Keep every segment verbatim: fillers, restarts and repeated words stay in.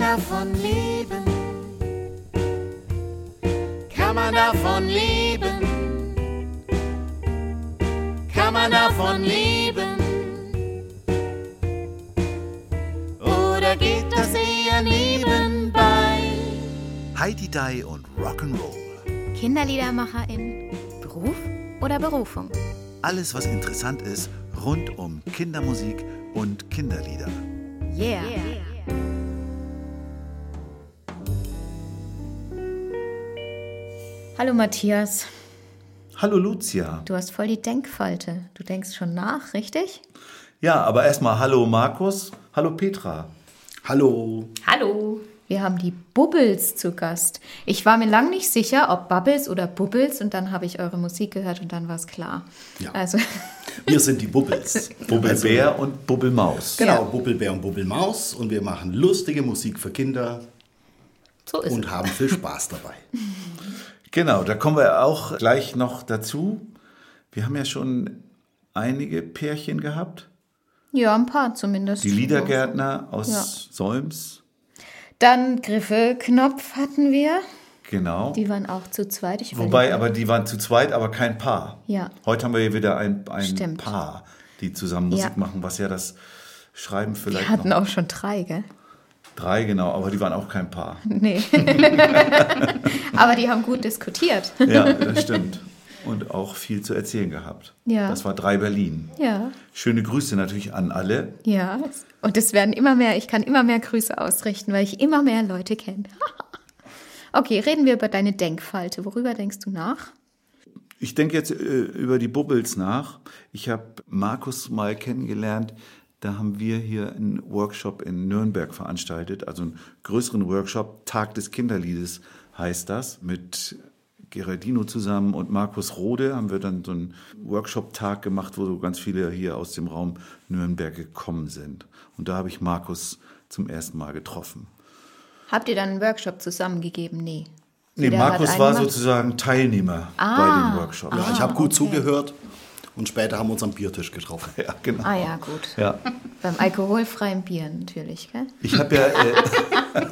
davon leben? Kann man davon leben? Kann man davon leben? Oder geht das eher nebenbei? Heidi Dai und Rock'n'Roll. Kinderliedermacherin, Beruf oder Berufung? Alles, was interessant ist, rund um Kindermusik und Kinderlieder. Yeah. yeah. Hallo Matthias. Hallo Lucia. Du hast voll die Denkfalte. Du denkst schon nach, richtig? Ja, aber erstmal hallo Markus, hallo Petra. Hallo. Hallo. Wir haben die Bubbles zu Gast. Ich war mir lang nicht sicher, ob Bubbles oder Bubbles, und dann habe ich eure Musik gehört und dann war es klar. Ja. Also wir sind die Bubbles. Bubbelbär also, und Bubbelmaus. Genau, ja. Bubbelbär und Bubbelmaus, und wir machen lustige Musik für Kinder so ist und es. haben viel Spaß dabei. Genau, da kommen wir auch gleich noch dazu. Wir haben ja schon einige Pärchen gehabt. Ja, ein paar zumindest. Die Liedergärtner aus Ja. Solms. Dann Griffelknopf hatten wir. Genau. Die waren auch zu zweit. Ich Wobei, überlege. aber die waren zu zweit, aber kein Paar. Ja. Heute haben wir hier wieder ein, ein Stimmt. Paar, die zusammen Musik Ja. machen, was ja das Schreiben vielleicht Wir hatten noch... auch schon drei, gell? Drei, genau, aber die waren auch kein Paar. Nee. Aber die haben gut diskutiert. Ja, das stimmt. Und auch viel zu erzählen gehabt. Ja. Das war drei Berlin. Ja, Schöne Grüße natürlich an alle. ja. Und es werden immer mehr, ich kann immer mehr Grüße ausrichten, weil ich immer mehr Leute kenne. Okay, reden wir über deine Denkfalte. Worüber denkst du nach? Ich denke jetzt äh, über die Bubbles nach. Ich habe Markus mal kennengelernt. Da haben wir hier einen Workshop in Nürnberg veranstaltet, also einen größeren Workshop, Tag des Kinderliedes heißt das, mit Geraldino zusammen und Markus Rode haben wir dann so einen Workshop-Tag gemacht, wo so ganz viele hier aus dem Raum Nürnberg gekommen sind. Und da habe ich Markus zum ersten Mal getroffen. Habt ihr dann einen Workshop zusammengegeben? Nee. Nee, Jeder hat Markus einen war gemacht? sozusagen Teilnehmer Ah. bei dem Workshop. Ja, ich habe gut okay. zugehört, und später haben wir uns am Biertisch getroffen. Ja, genau. Ah ja, gut. Ja. Beim alkoholfreien Bier natürlich, gell? Ich habe ja, äh,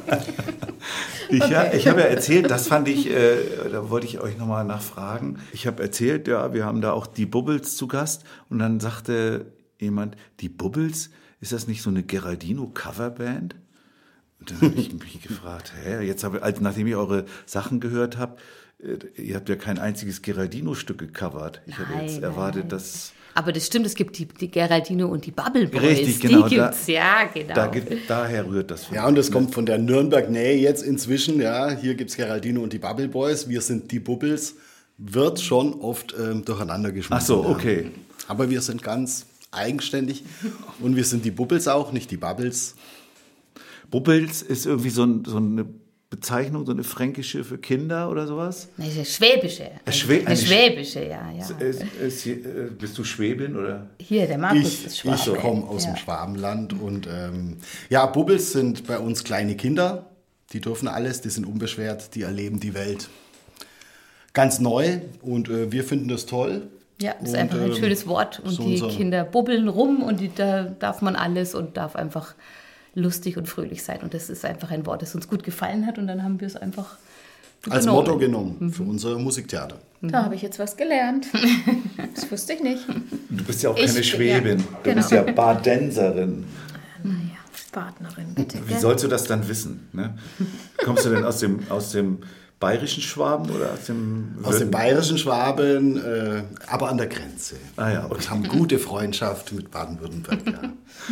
ich, Okay. ja, ich habe ja erzählt, das fand ich, äh, da wollte ich euch nochmal nachfragen. Ich habe erzählt, ja, wir haben da auch die Bubbles zu Gast, und dann sagte jemand, die Bubbles, ist das nicht so eine Geraldino-Coverband? Und dann habe ich mich gefragt, hä, jetzt habe ich, also nachdem ich eure Sachen gehört habe, äh, ihr habt ja kein einziges Geraldino-Stück gecovert. Ich hätte jetzt Nein, erwartet, nein. dass... Aber das stimmt, es gibt die, die Geraldino und die Bubble Boys. Richtig, genau, Die da- gibt's, ja, genau. Da, gibt- daher rührt das. Ja, und das kommt von der Nürnberg-Nähe jetzt inzwischen. Ja, hier gibt es Geraldino und die Bubble Boys. Wir sind die Bubbles. Wird schon oft ähm, durcheinander geschmissen. Ach so, ja. okay. Aber wir sind ganz eigenständig. Und wir sind die Bubbles auch, nicht die Bubbles. Bubbels ist irgendwie so, ein, so eine Bezeichnung, so eine fränkische für Kinder oder sowas? Nein, eine schwäbische. Eine Schwä- eine eine schwäbische, ja, ja. Ist, ist, äh, bist du Schwäbin oder? Hier, der Markus Ich, ist ich Schwabe. komme aus ja. dem Schwabenland. Und ähm, ja, Bubbles sind bei uns kleine Kinder. Die dürfen alles, die sind unbeschwert, die erleben die Welt ganz neu. Und äh, wir finden das toll. Ja, das ist Und, einfach ein ähm, schönes Wort. Und so die unser- Kinder bubbeln rum und die, da darf man alles und darf einfach lustig und fröhlich sein. Und das ist einfach ein Wort, das uns gut gefallen hat. Und dann haben wir es einfach Als genommen. Motto genommen für unser Musiktheater. Da habe ich jetzt was gelernt. Das wusste ich nicht. Du bist ja auch Ich- keine Schwäbin. ja, Du genau. bist ja Badenserin. Naja, Partnerin bitte. Wie gell? sollst du das dann wissen? Ne? Kommst du denn aus dem, aus dem bayerischen Schwaben oder aus dem... Aus dem bayerischen Schwaben, äh, aber an der Grenze. Ah ja, okay. Und haben gute Freundschaft mit Baden-Württemberg. Ja.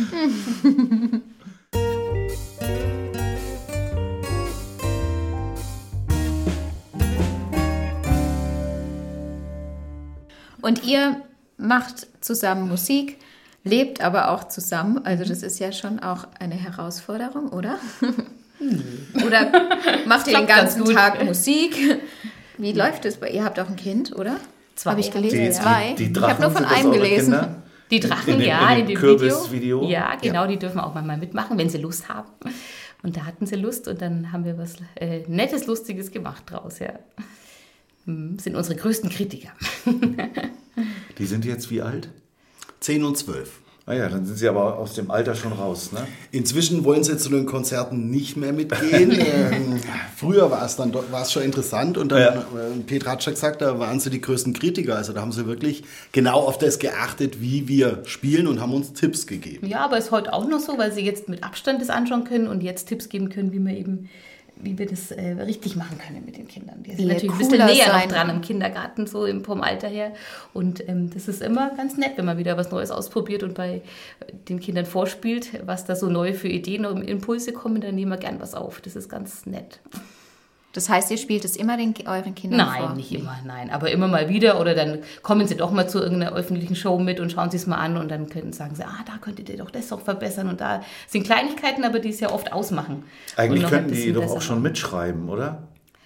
Und ihr macht zusammen Musik, lebt aber auch zusammen. Also das ist ja schon auch eine Herausforderung, oder? Oder macht ihr den klappt ganz ganzen gut. Tag Musik? Wie läuft es bei ihr? Ihr habt auch ein Kind, oder? Zwei. Habe ich gelesen. Die- Zwei. die- die ich habe nur Drachen, von sind das einem eure gelesen. Kinder? Die Drachen, In dem- ja, in in dem dem, Kürbisvideo? Video. Ja, genau, die dürfen auch manchmal mitmachen, wenn sie Lust haben. Und da hatten sie Lust und dann haben wir was äh, Nettes, Lustiges gemacht draus, ja. Hm, sind unsere größten Kritiker. Die sind jetzt wie alt? Zehn und zwölf. Naja, dann sind Sie aber aus dem Alter schon raus, ne? Inzwischen wollen sie zu den Konzerten nicht mehr mitgehen. ähm, früher war es dann doch- war es schon interessant und dann, Ja. äh, Petra hat schon gesagt, da waren sie die größten Kritiker. Also da haben sie wirklich genau auf das geachtet, wie wir spielen und haben uns Tipps gegeben. Ja, aber ist heute auch noch so, weil sie jetzt mit Abstand das anschauen können und jetzt Tipps geben können, wie wir eben, wie wir das äh, richtig machen können mit den Kindern. Die sind Wie natürlich ein bisschen cooler näher sein. noch dran im Kindergarten, so im, vom Alter her. Und ähm, das ist immer ganz nett, wenn man wieder was Neues ausprobiert und bei den Kindern vorspielt, was da so neu für Ideen und Impulse kommen, dann nehmen wir gern was auf. Das ist ganz nett. Das heißt, ihr spielt es immer den, euren Kindern vor? Nein, nicht immer, nein. Aber immer mal wieder oder dann kommen sie doch mal zu irgendeiner öffentlichen Show mit und schauen sie es mal an und dann können, sagen sie, ah, da könntet ihr doch das doch verbessern und da sind Kleinigkeiten, aber die es ja oft ausmachen. Eigentlich Und noch ein könnten die bisschen doch besser auch schon machen. mitschreiben, oder?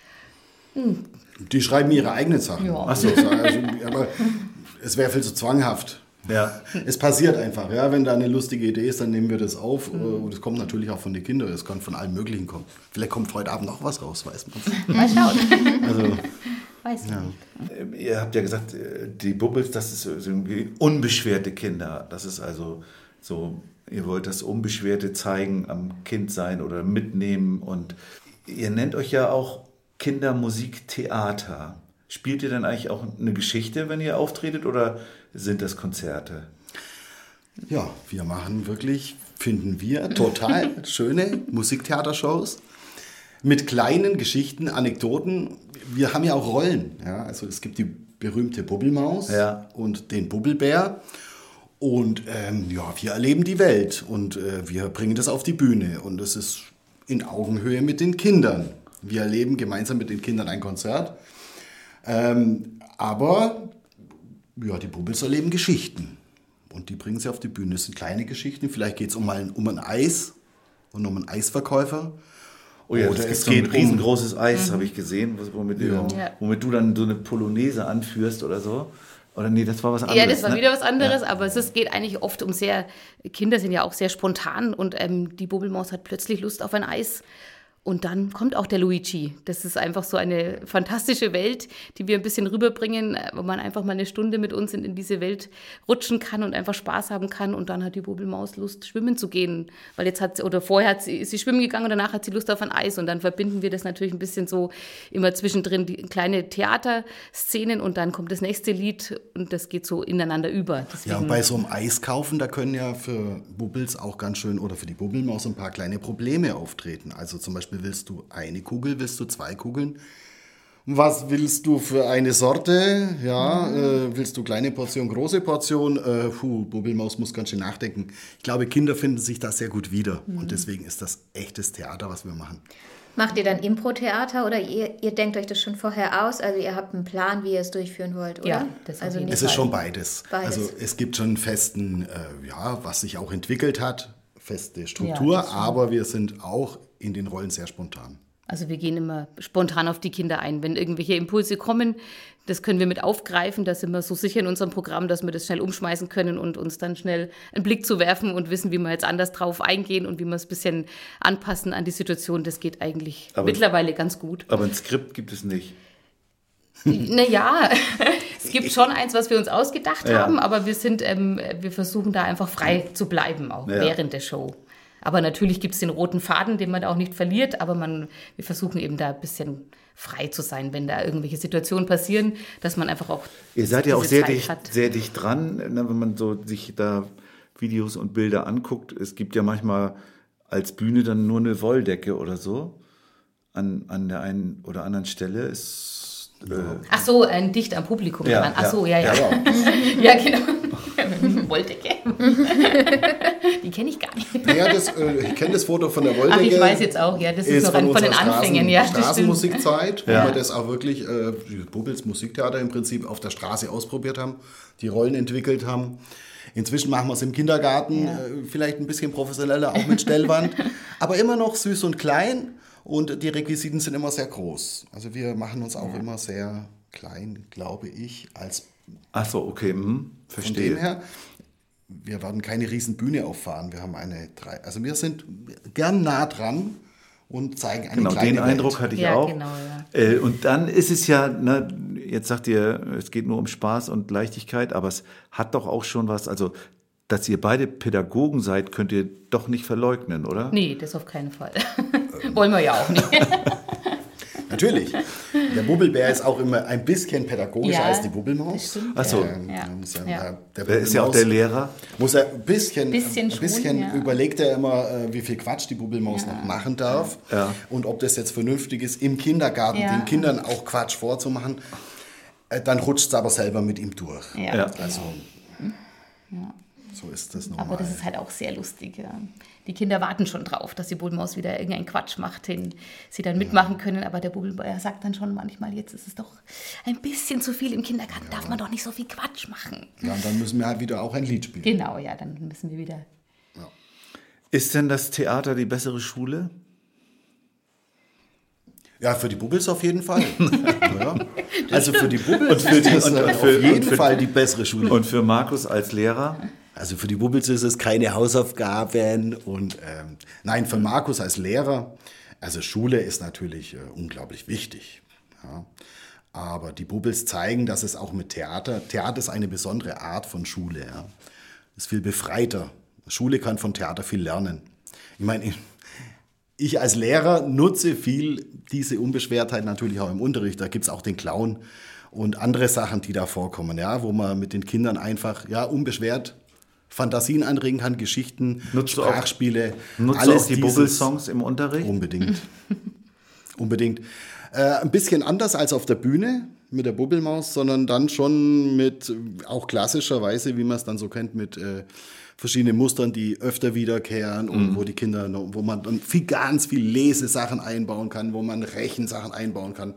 Die schreiben ihre eigenen Sachen. Ja. Ach so. Also, aber es wäre viel zu zwanghaft. Ja. Es passiert einfach, ja. Wenn da eine lustige Idee ist, dann nehmen wir das auf. Mhm. Und es kommt natürlich auch von den Kindern. Es kann von allem Möglichen kommen. Vielleicht kommt heute Abend noch was raus, weiß man. Mal schauen. Also, Weiß ich nicht. Äh, Ihr habt ja gesagt, äh, die Bubbles, das ist so irgendwie unbeschwerte Kinder. Das ist also so, ihr wollt das Unbeschwerte zeigen, am Kind sein oder mitnehmen. Und ihr nennt euch ja auch Kindermusiktheater. Spielt ihr dann eigentlich auch eine Geschichte, wenn ihr auftretet, oder sind das Konzerte? ja, wir machen wirklich, finden wir, total schöne Musiktheatershows mit kleinen Geschichten, Anekdoten. Wir haben ja auch Rollen. Ja? Also es gibt die berühmte Bubbelmaus Ja. und den Bubbelbär. Und ähm, ja, wir erleben die Welt und äh, wir bringen das auf die Bühne. Und es ist in Augenhöhe mit den Kindern. Wir erleben gemeinsam mit den Kindern ein Konzert. Ähm, aber ja, die Bubbles erleben Geschichten. Und die bringen sie auf die Bühne. Das sind kleine Geschichten. Vielleicht geht es um, mal, um ein Eis und um einen Eisverkäufer. Oh ja, Oder es, es geht ein geht um- riesengroßes Eis, habe ich gesehen, womit, Ja. Ja. womit du dann so eine Polonaise anführst oder so. Oder nee, das war was anderes. Ja, das war ne? wieder was anderes, aber es ist, geht eigentlich oft um sehr, Kinder sind ja auch sehr spontan und ähm, die Bubbelmaus hat plötzlich Lust auf ein Eis. Und dann kommt auch der Luigi. Das ist einfach so eine fantastische Welt, die wir ein bisschen rüberbringen, wo man einfach mal eine Stunde mit uns in, in diese Welt rutschen kann und einfach Spaß haben kann. Und dann hat die Bubbelmaus Lust, schwimmen zu gehen. Weil jetzt hat sie, oder vorher hat sie, ist sie schwimmen gegangen und danach hat sie Lust auf ein Eis. Und dann verbinden wir das natürlich ein bisschen so immer zwischendrin, die kleine Theaterszenen und dann kommt das nächste Lied und das geht so ineinander über. Deswegen, Ja, und bei so einem Eiskaufen, da können ja für Bubbles auch ganz schön, oder für die Bubbelmaus ein paar kleine Probleme auftreten. Also zum Beispiel, willst du eine Kugel, willst du zwei Kugeln? Was willst du für eine Sorte? Ja, äh, willst du kleine Portion, große Portion? Äh, puh, Bubbelmaus muss ganz schön nachdenken. Ich glaube, Kinder finden sich da sehr gut wieder. Und deswegen ist das echtes Theater, was wir machen. Macht ihr dann Impro-Theater oder ihr, ihr denkt euch das schon vorher aus? Also ihr habt einen Plan, wie ihr es durchführen wollt, oder? Ja, das auf also jeden nicht Es ist mal- schon beides. Beides. Also es gibt schon einen festen, äh, ja, was sich auch entwickelt hat, feste Struktur, Ja, das schon. aber wir sind auch in den Rollen sehr spontan. Also wir gehen immer spontan auf die Kinder ein. Wenn irgendwelche Impulse kommen, das können wir mit aufgreifen. Da sind wir so sicher in unserem Programm, dass wir das schnell umschmeißen können und uns dann schnell einen Blick zu werfen und wissen, wie wir jetzt anders drauf eingehen und wie wir es ein bisschen anpassen an die Situation. Das geht eigentlich Aber- mittlerweile ganz gut. Aber ein Skript gibt es nicht. Naja, es gibt schon eins, was wir uns ausgedacht Ja. haben, aber wir sind, ähm, wir versuchen da einfach frei zu bleiben, auch Ja. während der Show. Aber natürlich gibt es den roten Faden, den man auch nicht verliert, aber man, wir versuchen eben da ein bisschen frei zu sein, wenn da irgendwelche Situationen passieren, dass man einfach auch Ihr seid ja auch diese sehr Zeit dicht, hat. sehr dicht dran, ne, wenn man so sich da Videos und Bilder anguckt. Es gibt ja manchmal als Bühne dann nur eine Wolldecke oder so an, an der einen oder anderen Stelle. Ist, äh, Ach so, ein dicht am Publikum Ja, dran. Ach so, ja, ja. ja. Ja, genau. Wolldecke. Die kenne ich gar nicht. Naja, das, äh, ich kenne das Foto von der Wolldecke. Ach, ich weiß jetzt auch, ja, das ist, noch ein von den unserer Anfängen. Straßen- Ja, das stimmt. Straßenmusikzeit, wo Ja. wir das auch wirklich, äh, die Bubbles Musiktheater im Prinzip auf der Straße ausprobiert haben, die Rollen entwickelt haben. Inzwischen machen wir es im Kindergarten, Ja. äh, vielleicht ein bisschen professioneller, auch mit Stellwand, aber immer noch süß und klein und die Requisiten sind immer sehr groß. Also wir machen uns auch immer sehr klein, glaube ich, als ach so, okay, hm, von dem verstehe. her. Wir werden keine riesen Bühne auffahren. Wir haben eine drei. Also wir sind gern nah dran und zeigen eine Genau, kleine den Welt. Eindruck hatte ich Ja, auch. genau, ja. Äh, und dann ist es ja, ne, jetzt sagt ihr, es geht nur um Spaß und Leichtigkeit, aber es hat doch auch schon was, also dass ihr beide Pädagogen seid, könnt ihr doch nicht verleugnen, oder? Nee, das auf keinen Fall. Wollen wir ja auch nicht. Natürlich. Der Bubbelbär ist auch immer ein bisschen pädagogischer Ja, als die Bubbelmaus. Ach so. Ähm, Ja. muss ja, Ja. Der Wer ist ja auch der Lehrer. Muss er ein bisschen, Bisschen ein bisschen schon, ja. überlegt er immer, äh, wie viel Quatsch die Bubbelmaus noch machen darf. Ja. Und ob das jetzt vernünftig ist, im Kindergarten Ja. den Kindern auch Quatsch vorzumachen. Äh, dann rutscht es aber selber mit ihm durch. Ja. Ja. Also, so ist das normal. Aber das ist halt auch sehr lustig. Ja. Die Kinder warten schon drauf, dass die Bubbelmaus wieder irgendeinen Quatsch macht, den sie dann mitmachen können. Aber der Bubbelbär sagt dann schon manchmal, jetzt ist es doch ein bisschen zu viel. Im Kindergarten darf man doch nicht so viel Quatsch machen. Ja, und dann müssen wir halt wieder auch ein Lied spielen. Genau, ja, dann müssen wir wieder... Ist denn das Theater die bessere Schule? Ja, für die Bubbels auf jeden Fall. ja. Also für die Bubbels Und für die- ist es und- äh, und auf für- jeden und für- Fall die bessere Schule. Und für Markus als Lehrer? Also für die Bubbels ist es keine Hausaufgaben und ähm, nein, für Markus als Lehrer, also Schule ist natürlich äh, unglaublich wichtig. Ja. Aber die Bubbels zeigen, dass es auch mit Theater, Theater ist eine besondere Art von Schule. Ja. Ist viel befreiter. Schule kann von Theater viel lernen. Ich meine, ich, ich als Lehrer nutze viel diese Unbeschwertheit natürlich auch im Unterricht. Da gibt es auch den Clown und andere Sachen, die da vorkommen, ja, wo man mit den Kindern einfach ja, unbeschwert Fantasien anregen kann, Geschichten, Nutzt du auch- Sprachspiele. Nutzt alles du auch die dieses- Bubbelsongs im Unterricht? Unbedingt. Unbedingt. Äh, ein bisschen anders als auf der Bühne mit der Bubbelmaus, sondern dann schon mit äh, auch klassischerweise, wie man es dann so kennt, mit äh, verschiedenen Mustern, die öfter wiederkehren und wo die Kinder, noch, wo man dann viel, ganz viel Lesesachen einbauen kann, wo man Rechensachen einbauen kann.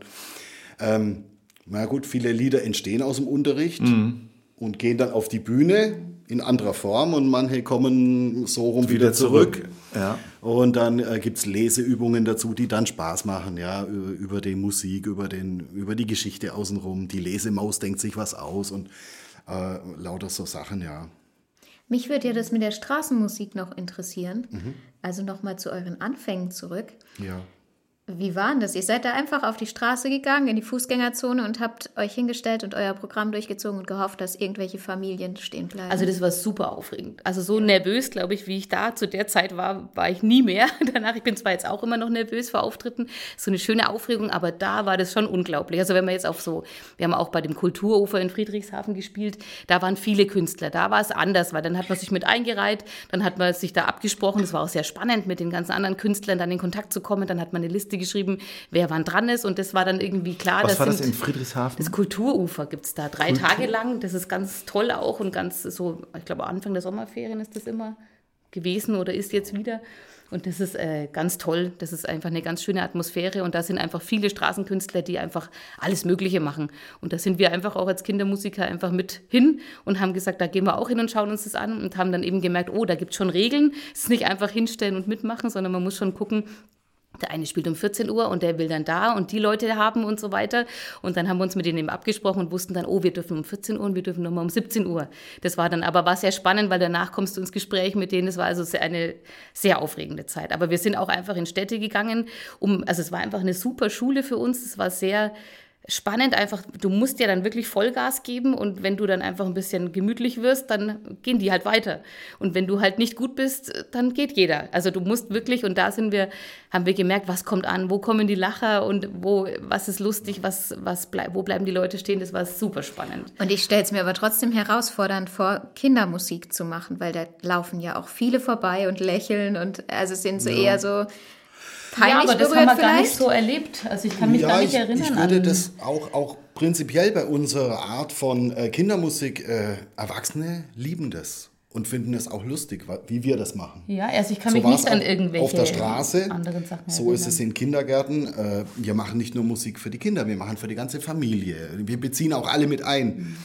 Ähm, na gut, viele Lieder entstehen aus dem Unterricht und gehen dann auf die Bühne in anderer Form und manche kommen so rum wieder, Wieder zurück. zurück, ja. Und dann äh, gibt es Leseübungen dazu, die dann Spaß machen, ja, über, über die Musik, über, den, über die Geschichte außenrum. Die Lesemaus denkt sich was aus und äh, lauter so Sachen, ja. Mich würde ja das mit der Straßenmusik noch interessieren. Mhm. Also nochmal zu euren Anfängen zurück. ja. Wie war denn das? Ihr seid da einfach auf die Straße gegangen, in die Fußgängerzone und habt euch hingestellt und euer Programm durchgezogen und gehofft, dass irgendwelche Familien stehen bleiben. Also das war super aufregend. Also so nervös, glaube ich, wie ich da zu der Zeit war, war ich nie mehr. Danach, ich bin zwar jetzt auch immer noch nervös vor Auftritten, so eine schöne Aufregung, aber da war das schon unglaublich. Also wenn man jetzt auf so, wir haben auch bei dem Kulturufer in Friedrichshafen gespielt, da waren viele Künstler, da war es anders, weil dann hat man sich mit eingereiht, dann hat man sich da abgesprochen, das war auch sehr spannend, mit den ganzen anderen Künstlern dann in Kontakt zu kommen, dann hat man eine Liste geschrieben, wer wann dran ist und das war dann irgendwie klar. Was das war das sind- in Friedrichshafen? Das Kulturufer gibt es da, drei Kultur- Tage lang. Das ist ganz toll auch und ganz so, ich glaube Anfang der Sommerferien ist das immer gewesen oder ist jetzt wieder. Und das ist äh, ganz toll. Das ist einfach eine ganz schöne Atmosphäre und da sind einfach viele Straßenkünstler, die einfach alles Mögliche machen. Und da sind wir einfach auch als Kindermusiker einfach mit hin und haben gesagt, da gehen wir auch hin und schauen uns das an und haben dann eben gemerkt, oh, da gibt es schon Regeln. Es ist nicht einfach hinstellen und mitmachen, sondern man muss schon gucken, der eine spielt um vierzehn Uhr und der will dann da und die Leute haben und so weiter. Und dann haben wir uns mit denen eben abgesprochen und wussten dann, oh, wir dürfen um vierzehn Uhr und wir dürfen nochmal um siebzehn Uhr. Das war dann aber war sehr spannend, weil danach kommst du ins Gespräch mit denen. Das war also sehr, eine sehr aufregende Zeit. Aber wir sind auch einfach in Städte gegangen. Um, also es war einfach eine super Schule für uns. Es war sehr spannend einfach, du musst ja dann wirklich Vollgas geben und wenn du dann einfach ein bisschen gemütlich wirst, dann gehen die halt weiter. Und wenn du halt nicht gut bist, dann geht jeder. Also du musst wirklich, und da sind wir, haben wir gemerkt, was kommt an, wo kommen die Lacher und wo, was ist lustig, was, was bleib, wo bleiben die Leute stehen, das war super spannend. Und ich stelle es mir aber trotzdem herausfordernd vor, Kindermusik zu machen, weil da laufen ja auch viele vorbei und lächeln und also sind so eher so peinlich ja, aber das berührt haben wir gar vielleicht. nicht so erlebt. Also ich kann mich ja, gar nicht ich, erinnern ich würde an... das auch, auch prinzipiell bei unserer Art von äh, Kindermusik, äh, Erwachsene lieben das und finden es auch lustig, wa- wie wir das machen. Ja, also ich kann So mich war's nicht an auch irgendwelche auf der Straße. anderen Sachen So ist erinnern. es in Kindergärten. Äh, wir machen nicht nur Musik für die Kinder, wir machen für die ganze Familie. Wir beziehen auch alle mit ein.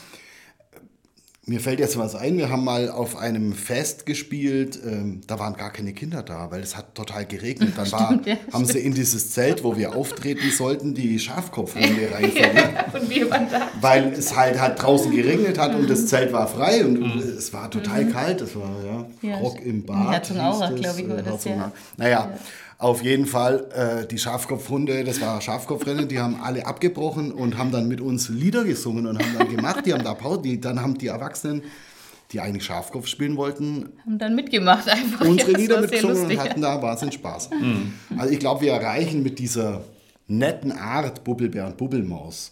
Mir fällt jetzt was ein, wir haben mal auf einem Fest gespielt, ähm, da waren gar keine Kinder da, weil es hat total geregnet. Dann war, Stimmt, ja, haben sie in dieses Zelt, wo wir auftreten sollten, die Schafkopfhunde reinverlegt. Ja, und wir waren da. Weil es halt, halt draußen geregnet hat und das Zelt war frei und es war total kalt. Das war ja, Ja, Rock im in Bad. Herzogenaurach, hieß glaube ich, war äh, das, ja. Herzogenaurach. Naja, auf jeden Fall äh, die Schafkopfhunde, das war Schafkopfrennen, die haben alle abgebrochen und haben dann mit uns Lieder gesungen und haben dann gemacht, die haben da Pause, die, dann haben die Erwachsenen die eigentlich Schafkopf spielen wollten, Haben dann mitgemacht einfach. unsere Ja, Lieder das war sehr mitgesungen und lustig. hatten da wahnsinnig Spaß. Also ich glaube, wir erreichen mit dieser netten Art Bubbelbär und Bubbelmaus,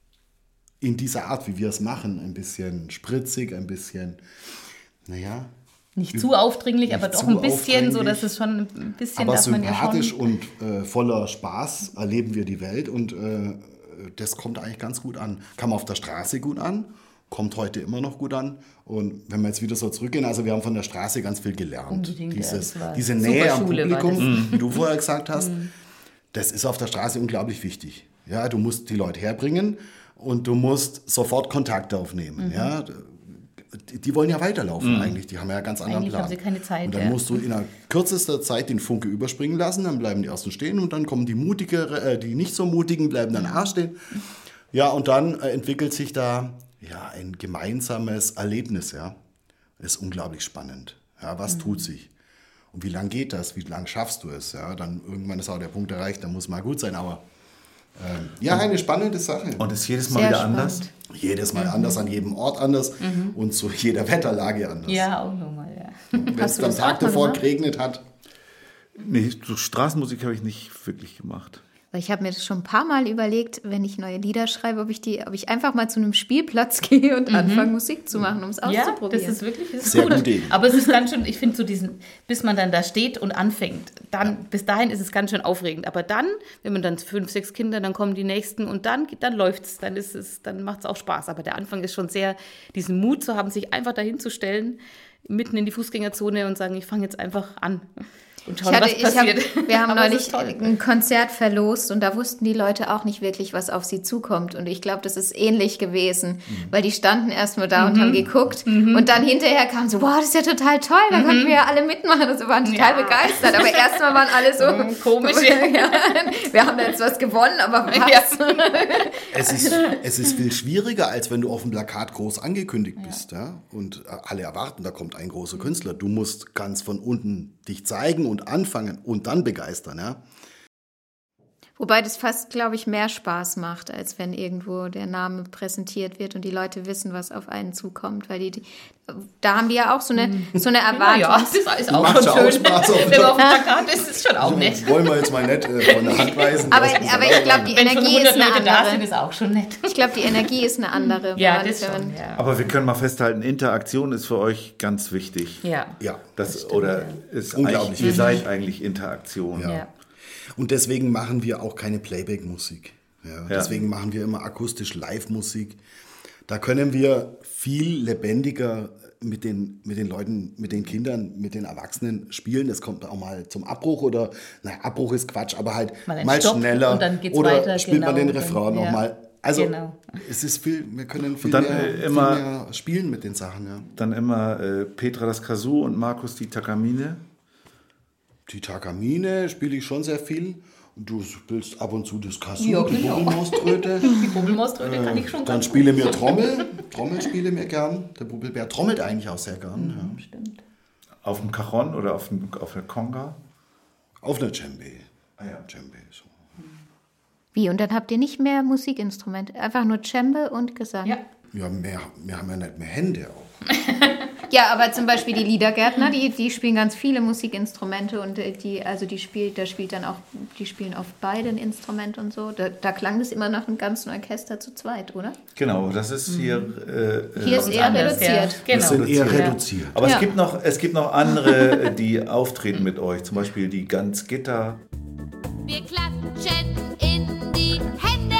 in dieser Art, wie wir es machen, ein bisschen spritzig, ein bisschen, naja, Nicht zu aufdringlich, Nicht aber doch zu ein bisschen, so aufdringlich, dass es schon ein bisschen aber darf man ja sympathisch schon. und äh, voller Spaß erleben wir die Welt und äh, das kommt eigentlich ganz gut an. Kam auf der Straße gut an, kommt heute immer noch gut an. Und wenn wir jetzt wieder so zurückgehen, also wir haben von der Straße ganz viel gelernt. Unbedingt, ja, Dieses, das war diese super Nähe am Schule war Publikum, wie du vorher gesagt hast, das ist auf der Straße unglaublich wichtig. Ja, du musst die Leute herbringen und du musst sofort Kontakt aufnehmen. Ja, die, die wollen ja weiterlaufen eigentlich, die haben ja einen ganz anderen Eigentlich Plan. haben sie keine Zeit, Und dann ja. musst du in kürzester Zeit den Funke überspringen lassen, dann bleiben die Ersten stehen und dann kommen die Mutigere, äh, die nicht so Mutigen bleiben dann auch stehen. Ja, und dann äh, entwickelt sich da ja ein gemeinsames Erlebnis, ja. Das ist unglaublich spannend. Ja, was tut sich? Und wie lange geht das? Wie lange schaffst du es? Ja, dann irgendwann ist auch der Punkt erreicht, dann muss mal gut sein, aber ähm, ja, eine spannende Sache. Und ist jedes Mal Sehr wieder spannend. anders? Jedes Mal anders, an jedem Ort anders und zu jeder Wetterlage anders. Ja, auch nochmal, ja. Wenn es du am das Tag auch mal davor gemacht? geregnet hat, Nee, so Straßenmusik habe ich nicht wirklich gemacht. Weil ich habe mir das schon ein paar Mal überlegt, wenn ich neue Lieder schreibe, ob ich die, ob ich einfach mal zu einem Spielplatz gehe und anfange Musik zu machen, um es Ja, das auszuprobieren. ist wirklich das ist Sehr gut. gute Idee. Aber es ist ganz schön, ich finde so diesen, bis man dann da steht und anfängt, dann, bis dahin ist es ganz schön aufregend. Aber dann, wenn man dann fünf, sechs Kinder, dann kommen die nächsten und dann, dann läuft es, dann ist es, dann macht es auch Spaß. Aber der Anfang ist schon sehr, diesen Mut zu haben, sich einfach dahin zu stellen, mitten in die Fußgängerzone und sagen, ich fange jetzt einfach an. Und Ich schauen, hatte, was ich hab, passiert. wir haben Aber es neulich ist toll. ein Konzert verlost und da wussten die Leute auch nicht wirklich, was auf sie zukommt. Und ich glaube, das ist ähnlich gewesen, weil die standen erstmal da und haben geguckt und dann hinterher kam so, wow, das ist ja total toll, da konnten wir ja alle mitmachen und so, waren total Ja. begeistert. Aber erstmal waren alle so Komisch. ja, wir haben da jetzt was gewonnen, aber was? es ist, es ist viel schwieriger, als wenn du auf dem Plakat groß angekündigt bist. Ja? Und äh, alle erwarten, da kommt ein großer Künstler. Du musst ganz von unten dich zeigen und anfangen und dann begeistern. Ja? Wobei das fast, glaube ich, mehr Spaß macht, als wenn irgendwo der Name präsentiert wird und die Leute wissen, was auf einen zukommt. Weil die, die da haben wir ja auch so eine, so eine Erwartung. Ja, das ist auch Macht schon ja auch schön. Spaß, auf- Wenn man auf dem Plakat ist, ist es schon auch nett. Wollen wir jetzt mal nicht äh, von der Hand weisen. Aber, das muss aber man ich auch glaube, die sagen. Wenn schon Energie ist hundert eine Leute da sind, andere. ist auch schon nett. Ich glaube, die Energie ist eine andere. Ja, wenn das man- schon, ja. Aber wir können mal festhalten, Interaktion ist für euch ganz wichtig. Ja. Ja. Das, oder ist Unglaublich eigentlich, ihr wichtig. seid eigentlich Interaktion. Ja. Und deswegen machen wir auch keine Playback-Musik. Ja, Ja. deswegen machen wir immer akustisch Live-Musik. Da können wir viel lebendiger mit den, mit den Leuten, mit den Kindern, mit den Erwachsenen spielen. Das kommt auch mal zum Abbruch oder, na, Abbruch ist Quatsch, aber halt Mal ein mal Stopp schneller. und dann geht's oder weiter, spielt man den genau, Refrain dann- ja. nochmal. Also Genau. es ist viel, wir können viel, dann, mehr, äh, viel immer- mehr spielen mit den Sachen. Ja. Dann immer äh, Petra das Kazoo und Markus die Takamine. Die Takamine spiele ich schon sehr viel. Du spielst ab und zu das Kazoo, Ja, die genau. Bubbelmauströte. Die Bubbelmauströte kann ich schon Dann ganz spiele mir Trommel. Trommel spiele mir gern. Der Bubbelbär trommelt eigentlich auch sehr gern. Ja. Stimmt. Auf dem Cajon oder auf, dem, auf der Conga. Auf einer Djembe. Ah ja. Djembe, so. Wie, und dann habt ihr nicht mehr Musikinstrumente, einfach nur Djembe und Gesang. Ja. Ja, mehr, wir haben ja nicht mehr Hände auch. Ja, aber zum Beispiel die Liedergärtner, die, die spielen ganz viele Musikinstrumente und äh, die, also die spielt, da spielt dann auch, die spielen auf beiden Instrument und so. Da, da klang das immer nach einem ganzen Orchester zu zweit, oder? Genau, das ist hier. Äh, Hier äh, ist eher Anders, reduziert. Ja. Wir Genau. sind eher Ja. reduziert. Aber Ja. es, gibt noch, es gibt noch andere, äh, die auftreten mit euch. Zum Beispiel die Ganz Gitter. Wir klatschen in die Hände.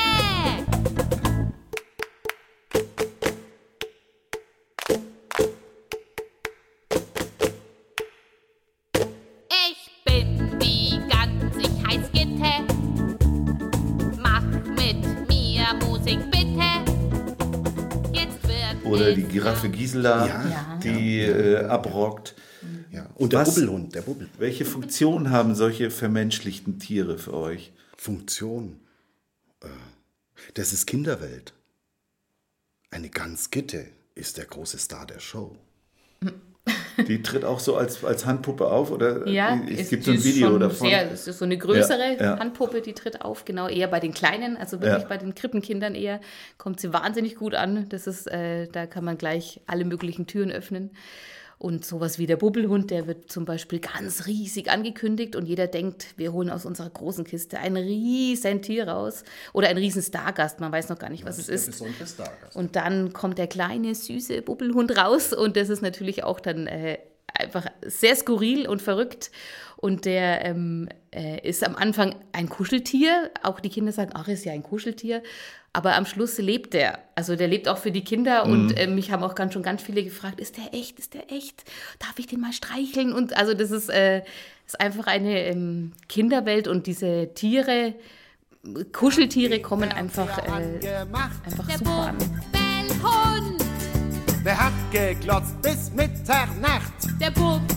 Ich bin die Gans, ich heiß Gitte. Mach mit mir Musik bitte. Jetzt wird Oder die es Giraffe Gisela, Ja. Ja. die äh, abrockt. Ja. Und der Was? Bubbelhund, der Bubbel. Welche Funktion haben solche vermenschlichten Tiere für euch? Funktion. Äh, Das ist Kinderwelt. Eine Gans Gitte ist der große Star der Show. Die tritt auch so als, als Handpuppe auf? Oder Ja, es es gibt so ein ist Video schon davon? Sehr, es ist so eine größere Ja, ja. Handpuppe, die tritt auf, genau, eher bei den Kleinen, also wirklich Ja. bei den Krippenkindern eher, kommt sie wahnsinnig gut an. Das ist, äh, da kann man gleich alle möglichen Türen öffnen. Und sowas wie der Bubbelhund, der wird zum Beispiel ganz riesig angekündigt und jeder denkt, wir holen aus unserer großen Kiste ein riesen Tier raus oder ein riesen Stargast, man weiß noch gar nicht, was es ist. Besondere Stargast. Und dann kommt der kleine, süße Bubbelhund raus und das ist natürlich auch dann äh, einfach sehr skurril und verrückt. Und der ähm, äh, ist am Anfang ein Kuscheltier. Auch die Kinder sagen, ach, ist ja ein Kuscheltier. Aber am Schluss lebt der. Also der lebt auch für die Kinder. Mhm. Und äh, mich haben auch ganz, schon ganz viele gefragt, ist der echt, ist der echt? Darf ich den mal streicheln? Und also das ist, äh, ist einfach eine ähm, Kinderwelt und diese Tiere, Kuscheltiere kommen einfach, äh, einfach Der super an. Bubbelhund, Wer hat geglotzt bis Mitternacht? der Bubbelhund,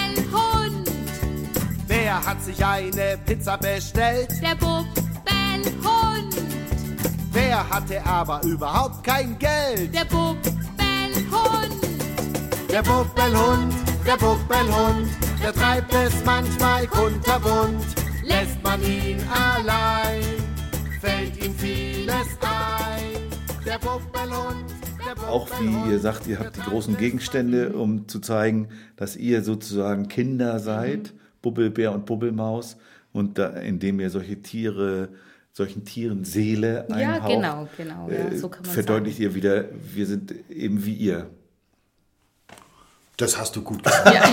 Wer hat sich eine Pizza bestellt? der Bubbelhund, Wer hatte aber überhaupt kein Geld? der Bubbelhund, Der Bubbelhund, der Bubbelhund, der treibt es manchmal kunterbunt. Lässt man ihn allein, fällt ihm vieles ein. Der Bubbelhund, der Bubbelhund. Auch wie ihr sagt, ihr habt die großen Gegenstände, um zu zeigen, dass ihr sozusagen Kinder seid, Bubbelbär und Bubbelmaus, und da, indem ihr solche Tiere, solchen Tieren Seele Ja, einhaucht, genau, genau. Ja, äh, so kann man verdeutlicht ihr wieder, wir sind eben wie ihr. Das hast du gut gesagt. Ja.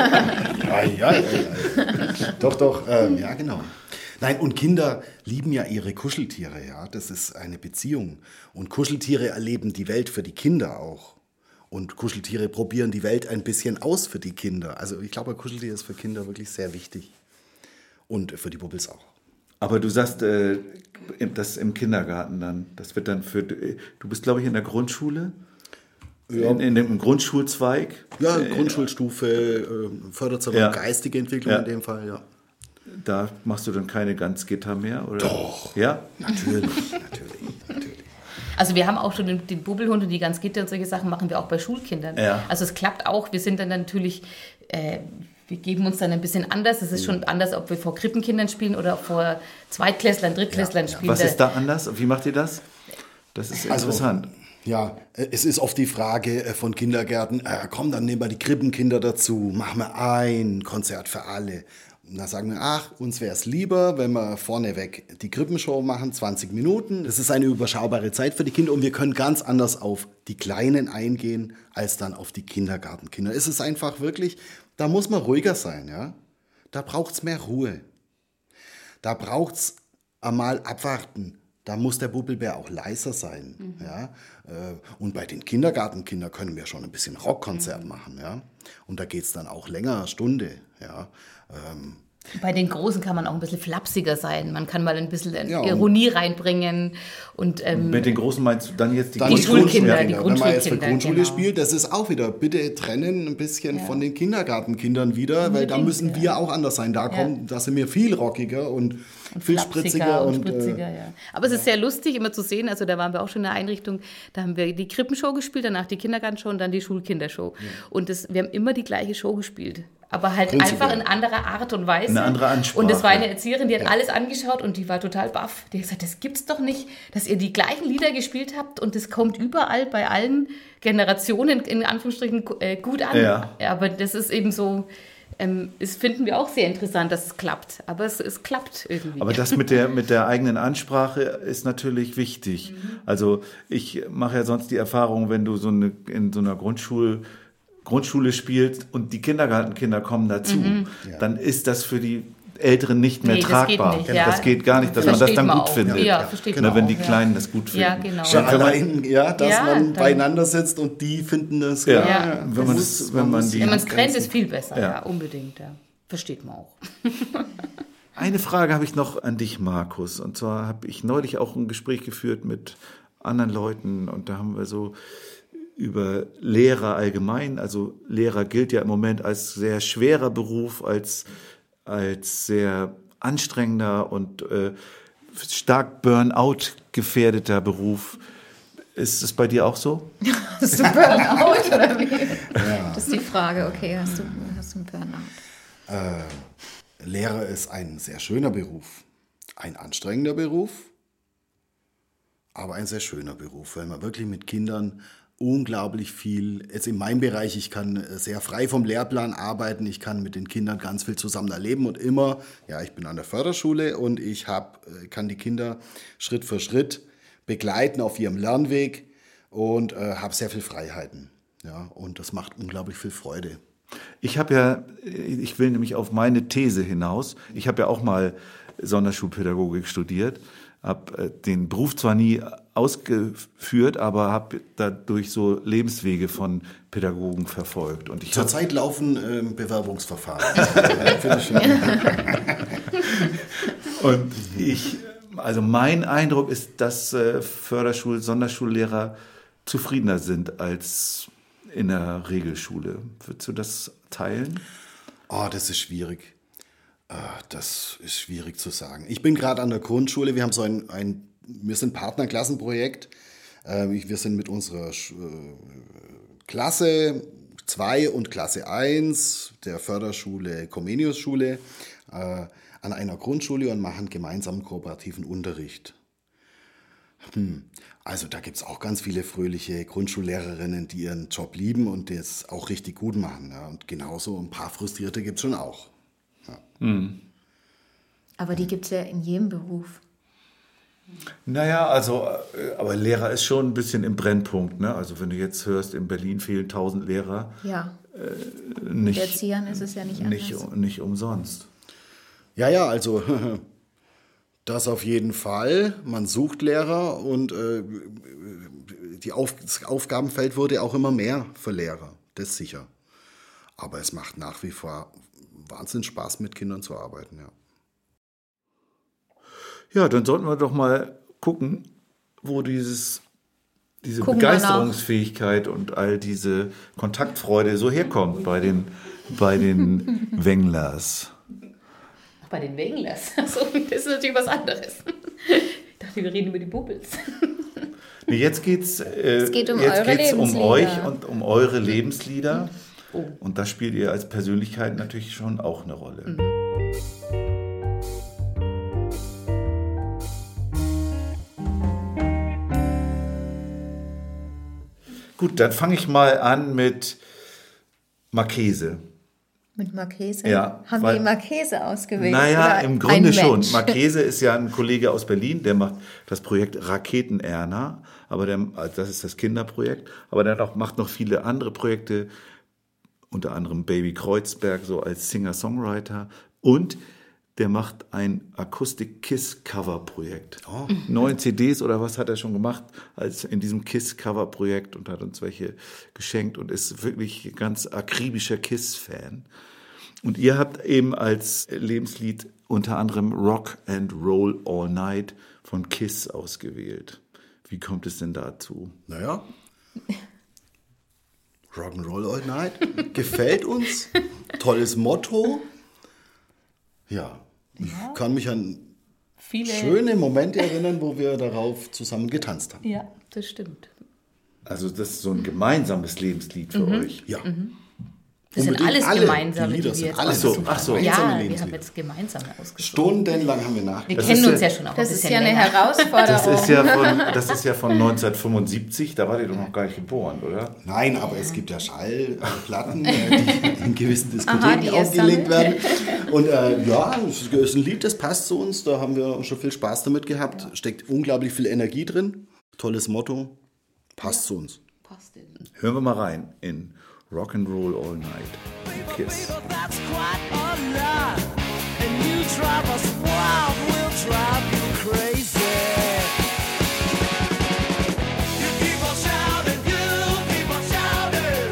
Ei, ei, ei, ei. Doch, doch, ähm, ja, genau. Nein, und Kinder lieben ja ihre Kuscheltiere, ja. Das ist eine Beziehung. Und Kuscheltiere erleben die Welt für die Kinder auch. Und Kuscheltiere probieren die Welt ein bisschen aus für die Kinder. Also ich glaube, ein Kuscheltier ist für Kinder wirklich sehr wichtig. Und für die Bubbels auch. Aber du sagst, äh, das im Kindergarten dann, das wird dann für, du bist glaube ich in der Grundschule? Ja. In, in dem Grundschulzweig? Ja, Grundschulstufe, äh, Förderzahlung, Ja. geistige Entwicklung Ja. in dem Fall, ja. Da machst du dann keine Ganzgitter mehr? Oder? Doch. Ja? Natürlich, natürlich, natürlich. Also wir haben auch schon den, den Bubbelhund und die Ganzgitter und solche Sachen machen wir auch bei Schulkindern. Ja. Also es klappt auch. Wir sind dann natürlich, äh, wir geben uns dann ein bisschen anders. Es ist schon anders, ob wir vor Krippenkindern spielen oder vor Zweitklässlern, Drittklässlern spielen. Was ist da anders? Wie macht ihr das? Das ist Also, interessant. Ja, äh, es ist oft die Frage äh, von Kindergärten, äh, komm, dann nehmen wir die Krippenkinder dazu, machen wir ein Konzert für alle. Und da sagen wir, ach, uns wäre es lieber, wenn wir vorneweg die Krippenshow machen, zwanzig Minuten. Das ist eine überschaubare Zeit für die Kinder und wir können ganz anders auf die Kleinen eingehen, als dann auf die Kindergartenkinder. Es ist einfach wirklich, da muss man ruhiger sein, ja. Da braucht es mehr Ruhe. Da braucht es einmal abwarten. Da muss der Bubbelbär auch leiser sein. Mhm. Ja? Und bei den Kindergartenkindern können wir schon ein bisschen Rockkonzert mhm. machen. Ja? Und da geht es dann auch länger, eine Stunde. Ja? Ähm, Bei den Großen kann man auch ein bisschen flapsiger sein. Man kann mal ein bisschen Ja, und- Ironie reinbringen. Und, ähm, Mit den Großen meinst du dann jetzt die dann Die Grundschul- Schulkinder, Grundschulkinder. die Wenn man jetzt für Grundschulkinder, Grundschule genau. spielt, das ist auch wieder, bitte trennen ein bisschen Ja. von den Kindergartenkindern wieder, weil da Unbedingt, müssen ja. wir auch anders sein. Da, kommen, da sind wir viel rockiger und, viel spritziger. und, Und, spritziger, äh, ja. Aber es ist sehr lustig, immer zu sehen. Also da waren wir auch schon in der Einrichtung. Da haben wir die Krippenshow gespielt, danach die Kindergartenshow und dann die Schulkindershow. Und das, wir haben immer die gleiche Show gespielt. Aber halt Prinzipiell. einfach in anderer Art und Weise. Eine andere Ansprache. Und das war eine Erzieherin, die hat alles angeschaut und die war total baff. Die hat gesagt, das gibt's doch nicht, dass ihr die gleichen Lieder gespielt habt und das kommt überall bei allen Generationen in Anführungsstrichen äh, gut an. Ja. Aber das ist eben so, ähm, das finden wir auch sehr interessant, dass es klappt. Aber es, es klappt irgendwie. Aber das mit der, mit der eigenen Ansprache ist natürlich wichtig. Also ich mache ja sonst die Erfahrung, wenn du so eine, in so einer Grundschule, Grundschule spielst und die Kindergartenkinder kommen dazu, dann ist das für die Älteren nicht mehr Nee, das tragbar. geht nicht, ja. Das geht gar nicht, dass man das Versteht dann man gut auch. findet. Ja, versteht Genau, man wenn auch, die ja. Kleinen das gut finden. Ja, genau. Schon Dann kann man- allein, ja, dass Ja, man dann- beieinander sitzt und die finden das. Ja, Ja, wenn man, das, wenn man die Wenn man es trennt, ist viel besser. Ja. Ja, unbedingt. Ja. Versteht man auch. Eine Frage habe ich noch an dich, Markus. Und zwar habe ich neulich auch ein Gespräch geführt mit anderen Leuten und da haben wir so über Lehrer allgemein, also Lehrer gilt ja im Moment als sehr schwerer Beruf, als, als sehr anstrengender und äh, stark Burnout gefährdeter Beruf. Ist es bei dir auch so? Hast du Burnout oder wie? Ja. Das ist die Frage, okay, hast du, hast du einen Burnout? Äh, Lehrer ist ein sehr schöner Beruf. Ein anstrengender Beruf, aber ein sehr schöner Beruf, weil man wirklich mit Kindern unglaublich viel, jetzt in meinem Bereich, ich kann sehr frei vom Lehrplan arbeiten, ich kann mit den Kindern ganz viel zusammen erleben und immer, ja, ich bin an der Förderschule und ich hab, kann die Kinder Schritt für Schritt begleiten auf ihrem Lernweg und äh, habe sehr viel Freiheiten. Ja, und das macht unglaublich viel Freude. Ich habe ja, ich will nämlich auf meine These hinaus, ich habe ja auch mal Sonderschulpädagogik studiert, habe den Beruf zwar nie ausgeführt, aber habe dadurch so Lebenswege von Pädagogen verfolgt. Und ich Zurzeit laufen äh, Bewerbungsverfahren. Und ich, also mein Eindruck ist, dass äh, Förderschul-, Sonderschullehrer zufriedener sind als in der Regelschule. Würdest du das teilen? Oh, das ist schwierig. Das ist schwierig zu sagen. Ich bin gerade an der Grundschule. Wir haben so ein, ein wir sind Partnerklassenprojekt. Wir sind mit unserer Klasse zwei und Klasse eins der Förderschule Comenius-Schule an einer Grundschule und machen gemeinsam kooperativen Unterricht. Hm. Also da gibt es auch ganz viele fröhliche Grundschullehrerinnen, die ihren Job lieben und das auch richtig gut machen. Ja. Und genauso ein paar Frustrierte gibt es schon auch. Ja. Hm. Aber die gibt es ja in jedem Beruf. Naja, also, aber Lehrer ist schon ein bisschen im Brennpunkt. Ne? Also wenn du jetzt hörst, in Berlin fehlen tausend Lehrer. Ja, äh, nicht, mit Erziehern ist es ja nicht anders. Nicht, nicht umsonst. Ja, ja, also das auf jeden Fall. Man sucht Lehrer und äh, die Auf- das Aufgabenfeld wurde auch immer mehr für Lehrer. Das ist sicher. Aber es macht nach wie vor Wahnsinn Spaß, mit Kindern zu arbeiten, ja. Ja, dann sollten wir doch mal gucken, wo dieses, diese Gucken wir Begeisterungsfähigkeit und all diese Kontaktfreude so herkommt bei den, bei den Wenglers. Bei den Wenglers? Also, das ist natürlich was anderes. Ich dachte, wir reden über die Bubbles. Nee, jetzt geht's, äh, es geht um, jetzt eure geht's um Lebenslieder. euch und um eure Lebenslieder. Oh. Und da spielt ihr als Persönlichkeit natürlich schon auch eine Rolle. Mhm. Gut, dann fange ich mal an mit Marchese. Mit Marchese? Ja, Haben weil- die Marchese ausgewählt? Naja, Oder im Grunde ein schon. Mensch? Marchese ist ja ein Kollege aus Berlin, der macht das Projekt Raketen-Erna, aber der, also das ist das Kinderprojekt, aber der auch, macht noch viele andere Projekte, unter anderem Baby Kreuzberg, so als Singer-Songwriter, und der macht ein Akustik-Kiss-Cover-Projekt. Oh. Neun C Ds oder was hat er schon gemacht als in diesem Kiss-Cover-Projekt und hat uns welche geschenkt und ist wirklich ganz akribischer Kiss-Fan. Und ihr habt eben als Lebenslied unter anderem Rock and Roll All Night von Kiss ausgewählt. Wie kommt es denn dazu? Naja, Rock'n'Roll All Night, gefällt uns, tolles Motto. Ja, ich kann mich an Viele. schöne Momente erinnern, wo wir darauf zusammen getanzt haben. Ja, das stimmt. Also das ist so ein gemeinsames Lebenslied für euch. Ja. Das sind Unbedingt alles alle, gemeinsame, die Lieder die wir sind jetzt alle Ach so, ausgesucht ach so. haben. gemeinsame Ja, wir Lebenslieder. haben jetzt gemeinsam ausgesucht. Stundenlang haben wir Wir nachgedacht. kennen ist uns ja- ja schon auch Das ein ist bisschen ja eine länger. Herausforderung. Das ist ja von, das ist ja von neunzehnhundertfünfundsiebzig, da wart ihr doch noch gar nicht geboren, oder? Nein, aber es gibt ja Schallplatten, äh, die in gewissen Diskotheken Aha, die ihr aufgelegt sammelt. werden. Und äh, ja, es ist ein Lied, das passt zu uns. Da haben wir schon viel Spaß damit gehabt. Steckt unglaublich viel Energie drin. Tolles Motto. Passt zu uns. Passt denn. Hören wir mal rein in Rock and Roll All Night. Kiss. That's quite a lot. And you drive us wild, we'll drive you crazy. You keep on shouting, you keep on shouting.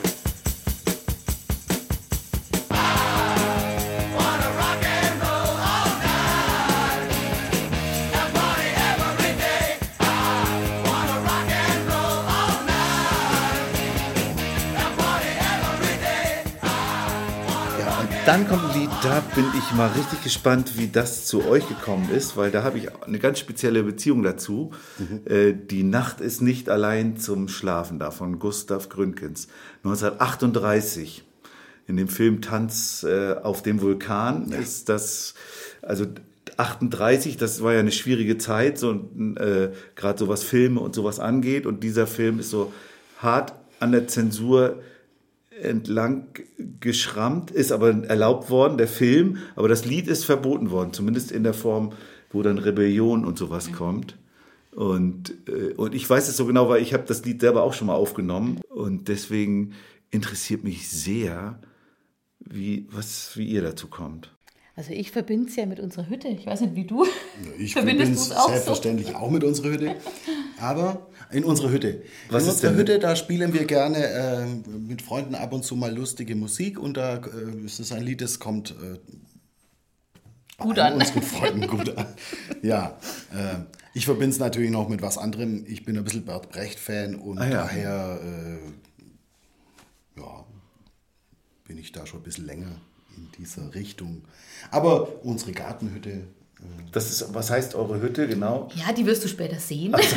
I wanna rock and roll all night. And party every day. I wanna rock and roll all night. And party every day. Ja, und Dann kommt ein Lied, da bin ich mal richtig gespannt, wie das zu euch gekommen ist, weil da habe ich eine ganz spezielle Beziehung dazu. Mhm. Äh, Die Nacht ist nicht allein zum Schlafen da, von Gustav Gründgens. neunzehnhundertachtunddreißig, in dem Film Tanz äh, auf dem Vulkan, ja. ist das, also achtunddreißig, das war ja eine schwierige Zeit, so, äh, gerade so was Filme und sowas angeht. Und dieser Film ist so hart an der Zensur entlang geschrammt, ist aber erlaubt worden, der Film, aber das Lied ist verboten worden, zumindest in der Form, wo dann Rebellion und sowas mhm. kommt. Und, äh, und ich weiß es so genau, weil ich habe das Lied selber auch schon mal aufgenommen und deswegen interessiert mich sehr, wie, was, wie ihr dazu kommt. Also ich verbinde es ja mit unserer Hütte. Ich weiß nicht, wie du. Ich verbinde es selbstverständlich so? auch mit unserer Hütte. Aber in unserer Hütte. Was in ist unserer denn? Hütte, da spielen wir gerne äh, mit Freunden ab und zu mal lustige Musik. Und da äh, ist es ein Lied, das kommt äh, gut an. unseren Freunden gut an. Ja, äh, ich verbinde es natürlich noch mit was anderem. Ich bin ein bisschen Bert Brecht-Fan und ah, ja. daher äh, ja, bin ich da schon ein bisschen länger in dieser Richtung. Aber unsere Gartenhütte. Äh das ist, was heißt eure Hütte genau? Ja, die wirst du später sehen. So.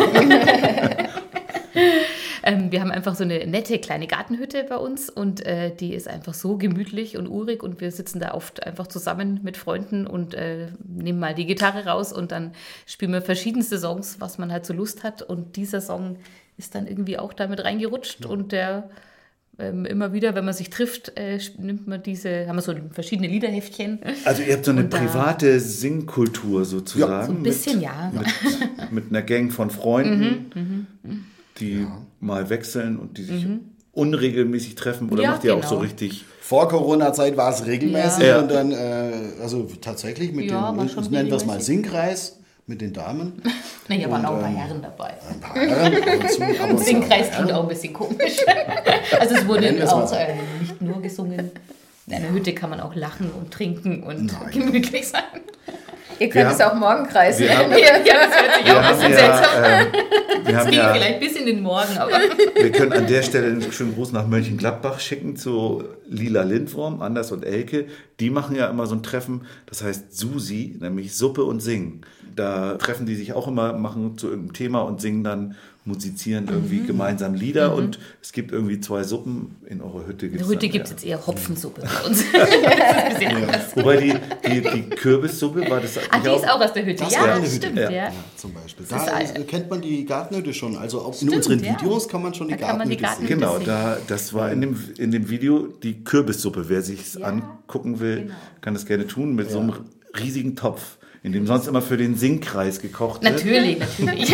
ähm, wir haben einfach so eine nette kleine Gartenhütte bei uns und äh, die ist einfach so gemütlich und urig und wir sitzen da oft einfach zusammen mit Freunden und äh, nehmen mal die Gitarre raus und dann spielen wir verschiedenste Songs, was man halt so Lust hat. Und dieser Song ist dann irgendwie auch damit reingerutscht ja. und der Ähm, immer wieder, wenn man sich trifft, äh, nimmt man diese, haben wir so verschiedene Liederheftchen. Also ihr habt so eine und private Singkultur sozusagen. Ja, so ein bisschen, mit, ja. Mit, mit einer Gang von Freunden, mhm, die ja. mal wechseln und die sich mhm. unregelmäßig treffen. Oder ja, macht ihr genau. auch so richtig... Vor Corona-Zeit war es regelmäßig ja. und dann, äh, also tatsächlich mit ja, dem, nennen wir es mal Singkreis. Mit den Damen. Naja, waren und, auch ein paar ähm, Herren dabei. Ein paar Herren. Dazu, aber Singkreis klingt auch ein bisschen komisch. Also es wurde auch äh, nicht nur gesungen. In einer Hütte kann man auch lachen und trinken und Nein. gemütlich sein. Ihr könnt es auch Morgenkreis nennen. Ja, das hört sich auch ein bisschen ja, seltsam an. Äh, wir das haben ging ja, vielleicht bis in den Morgen, aber... Wir können an der Stelle einen schönen Gruß nach Mönchengladbach schicken zu Lila Lindwurm, Anders und Elke. Die machen ja immer so ein Treffen, das heißt Susi, nämlich Suppe und Singen. Da treffen die sich auch immer, machen zu irgendeinem Thema und singen dann, musizieren irgendwie mhm. gemeinsam Lieder. Mhm. Und es gibt irgendwie zwei Suppen. In eurer Hütte gibt es. In der Hütte gibt es jetzt eher Hopfensuppe bei uns. Das ist ein bisschen ja. anders. Wobei die, die, die Kürbissuppe war das. Ah, die auch? Ist auch aus der Hütte. Das ja, eine stimmt. Hütte. Ja. Ja, zum Beispiel. Da ist, kennt man die Gartenhütte schon. Also auch in unseren ja. Videos kann man schon die Gartenhütte sehen. Genau, da, das war in dem, in dem Video die Kürbissuppe. Wer sich ja, angucken will, genau. kann das gerne tun mit ja. so einem riesigen Topf, in dem sonst immer für den Singkreis gekocht wird. Natürlich, natürlich.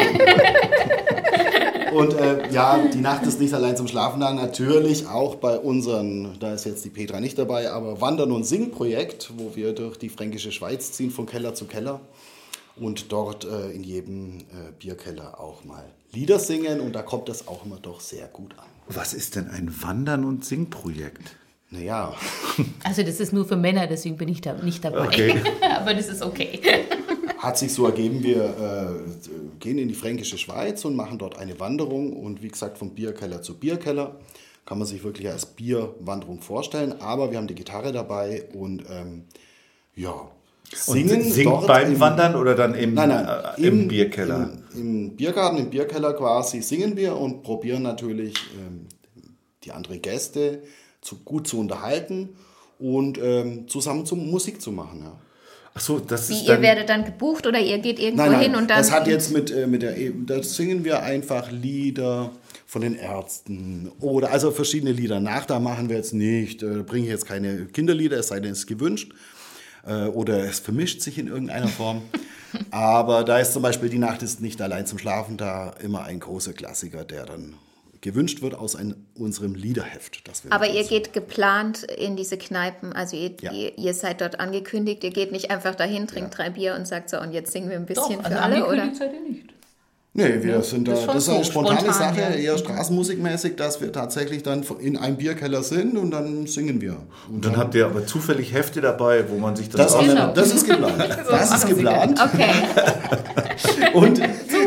Und äh, ja, die Nacht ist nicht allein zum Schlafen da. Natürlich auch bei unseren, da ist jetzt die Petra nicht dabei, aber Wandern- und Sing-Projekt, wo wir durch die fränkische Schweiz ziehen, von Keller zu Keller. Und dort äh, in jedem äh, Bierkeller auch mal Lieder singen. Und da kommt das auch immer doch sehr gut an. Was ist denn ein Wandern- und Sing-Projekt? Naja. Also das ist nur für Männer, deswegen bin ich da nicht dabei. Okay. Aber das ist okay. Hat sich so ergeben, wir äh, gehen in die fränkische Schweiz und machen dort eine Wanderung. Und wie gesagt, vom Bierkeller zu Bierkeller kann man sich wirklich als Bierwanderung vorstellen. Aber wir haben die Gitarre dabei und ähm, ja, singen. Und singt beim im, Wandern oder dann im, nein, nein, äh, im, im Bierkeller? Im, Im Biergarten, im Bierkeller quasi singen wir und probieren natürlich ähm, die anderen Gäste zu, gut zu unterhalten und ähm, zusammen zum Musik zu machen. Ja. Ach so, das Wie, ist ihr dann werdet dann gebucht oder ihr geht irgendwo nein, nein, hin und dann... das hat jetzt mit, äh, mit der, da singen wir einfach Lieder von den Ärzten oder also verschiedene Lieder nach, da machen wir jetzt nicht, äh, bringe ich jetzt keine Kinderlieder, es sei denn, es ist gewünscht äh, oder es vermischt sich in irgendeiner Form. Aber da ist zum Beispiel Die Nacht ist nicht allein zum Schlafen da immer ein großer Klassiker, der dann gewünscht wird aus ein, unserem Liederheft. Das wir Aber ihr geht geplant in diese Kneipen, also ihr, ja. ihr, ihr seid dort angekündigt, ihr geht nicht einfach dahin, trinkt ja. drei Bier und sagt so, und jetzt singen wir ein bisschen Doch, für also alle, oder? Seid ihr nicht. Nee, wir sind da, das ist, das ist eine so spontane spontan, Sache, ja. eher straßenmusikmäßig, dass wir tatsächlich dann in einem Bierkeller sind und dann singen wir. Und, und dann, dann habt ihr aber zufällig Hefte dabei, wo man sich das... Das, auch wir, Genau. das ist geplant. So das ist geplant. Okay. Und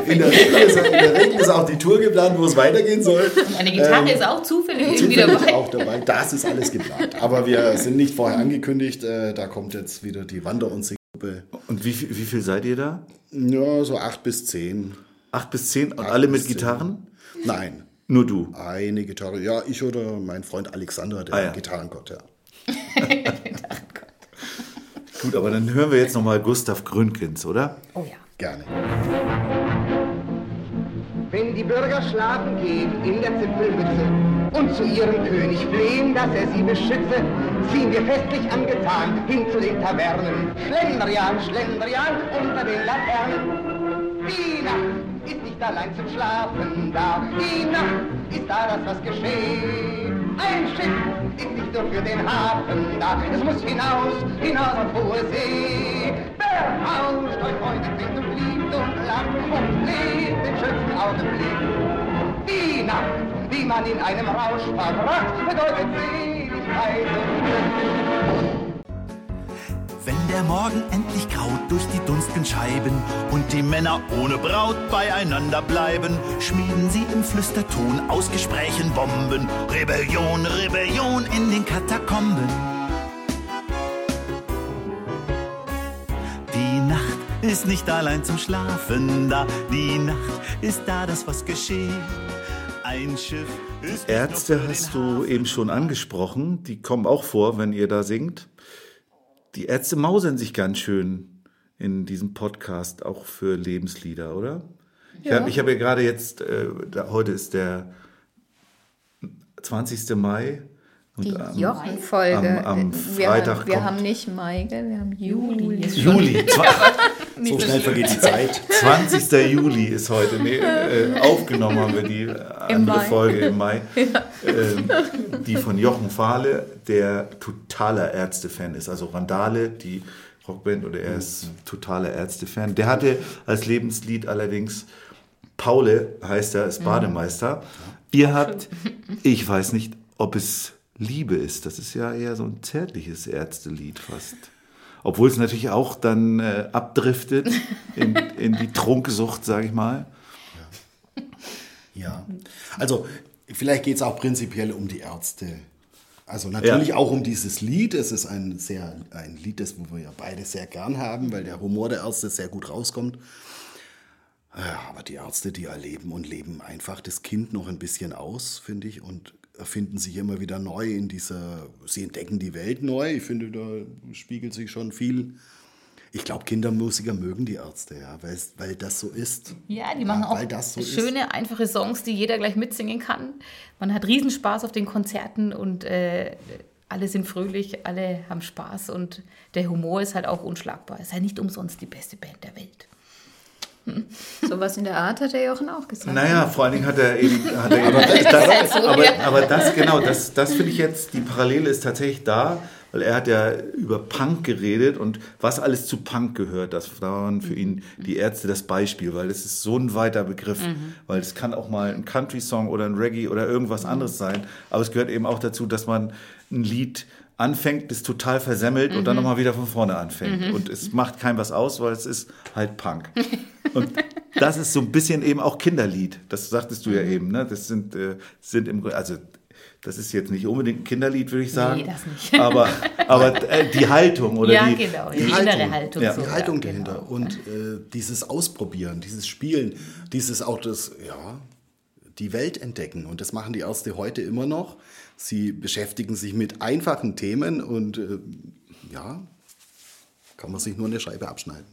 in, der Regel ist, in der Regel ist auch die Tour geplant, wo es weitergehen soll. Meine Gitarre Ähm, ist auch zufällig irgendwie Zufällig dabei. auch dabei. Das ist alles geplant. Aber wir sind nicht vorher angekündigt. Äh, da kommt jetzt wieder die Wander- und Singgruppe. Und wie, viel- wie viel seid ihr da? Ja, so acht bis zehn. Acht bis zehn und Acht alle bis mit Gitarren? zehn. Nein, Nur du. eine Gitarre. Ja, ich oder mein Freund Alexander, der Ah, ja. Gitarrengott, ja. Gut, aber dann hören wir jetzt nochmal Gustav Gründgens, oder? Oh ja. Gerne. Wenn die Bürger schlafen gehen in der Zipfelmütze und zu ihrem König flehen, dass er sie beschütze, ziehen wir festlich angetan hin zu den Tavernen. Schlendrian, Schlendrian unter den Laternen. Die Nacht ist nicht allein zum Schlafen da, die Nacht ist da, das was geschieht. Ein Schiff ist nicht nur für den Hafen da, es muss hinaus, hinaus auf hohe See. Berauscht euch, Freunde, singt und liebt und lacht und lebt den schönsten Augenblick. Die Nacht, die man in einem Rausch verbracht, bedeutet Seligkeit und Glück. Wenn der Morgen endlich graut durch die dunstigen Scheiben und die Männer ohne Braut beieinander bleiben, schmieden sie im Flüsterton aus Gesprächen Bomben. Rebellion, Rebellion in den Katakomben. Die Nacht ist nicht allein zum Schlafen da, die Nacht ist da, das was geschieht. Ein Schiff ist Ärzte nicht nur für hast den du Hafen. eben schon angesprochen. Die kommen auch vor, wenn ihr da singt. Die Ärzte mausern sich ganz schön in diesem Podcast, auch für Lebenslieder, oder? Ich habe ich hab ja gerade jetzt, äh, da, heute ist der zwanzigster Mai. Und Die am- Jochen-Folge. am- am wir Freitag haben, wir kommt- haben nicht Mai, gell? Wir haben Juli. Juli, zwa- So schnell vergeht die Zeit. zwanzigster Juli ist heute. Nee, äh, aufgenommen haben wir die äh, andere Mai. Folge im Mai. Ähm, die von Jochen Fahle, der totaler Ärzte-Fan ist. Also Randale, die Rockband, oder er ist totaler Ärzte-Fan. Der hatte als Lebenslied allerdings Paule, heißt er, ist Bademeister. Ihr habt, ich weiß nicht, ob es Liebe ist. Das ist ja eher so ein zärtliches Ärztelied fast. Obwohl es natürlich auch dann äh, abdriftet in, in die Trunksucht, sage ich mal. Ja, also vielleicht geht es auch prinzipiell um die Ärzte. Also natürlich Ja. auch um dieses Lied. Es ist ein, sehr, ein Lied, das wo wir ja beide sehr gern haben, weil der Humor der Ärzte sehr gut rauskommt. Ja, aber die Ärzte, die erleben und leben einfach das Kind noch ein bisschen aus, finde ich, und erfinden sich immer wieder neu in dieser, sie entdecken die Welt neu. Ich finde, da spiegelt sich schon viel. Ich glaube, Kindermusiker mögen die Ärzte, ja, weil, weil das so ist. Ja, die machen Ja, auch weil das so ist. schöne, einfache Songs, die jeder gleich mitsingen kann. Man hat Riesenspaß auf den Konzerten und äh, alle sind fröhlich, alle haben Spaß und der Humor ist halt auch unschlagbar. Es ist halt nicht umsonst die beste Band der Welt. Sowas in der Art hat der Jochen auch gesagt. Naja, vor allen Dingen hat er eben. Hat er eben das, aber, aber das, genau, das, das finde ich jetzt, die Parallele ist tatsächlich da, weil er hat ja über Punk geredet und was alles zu Punk gehört. Das waren für ihn die Ärzte das Beispiel, weil das ist so ein weiter Begriff. Weil es kann auch mal ein Country-Song oder ein Reggae oder irgendwas anderes sein. Aber es gehört eben auch dazu, dass man ein Lied anfängt, das total versemmelt und dann nochmal wieder von vorne anfängt. Und es macht keinem was aus, weil es ist halt Punk. Und das ist so ein bisschen eben auch Kinderlied. Das sagtest du ja eben. Ne? Das sind, äh, sind im Grunde, also das ist jetzt nicht unbedingt ein Kinderlied, würde ich sagen. Nee, das nicht. Aber, aber äh, die Haltung oder ja, die, genau, die, die innere Haltung. Haltung. Ja. so, Die Haltung ja, dahinter genau. und äh, dieses Ausprobieren, dieses Spielen, dieses auch das, ja, die Welt entdecken. Und das machen die Ärzte heute immer noch. Sie beschäftigen sich mit einfachen Themen und äh, ja, kann man sich nur eine Scheibe abschneiden.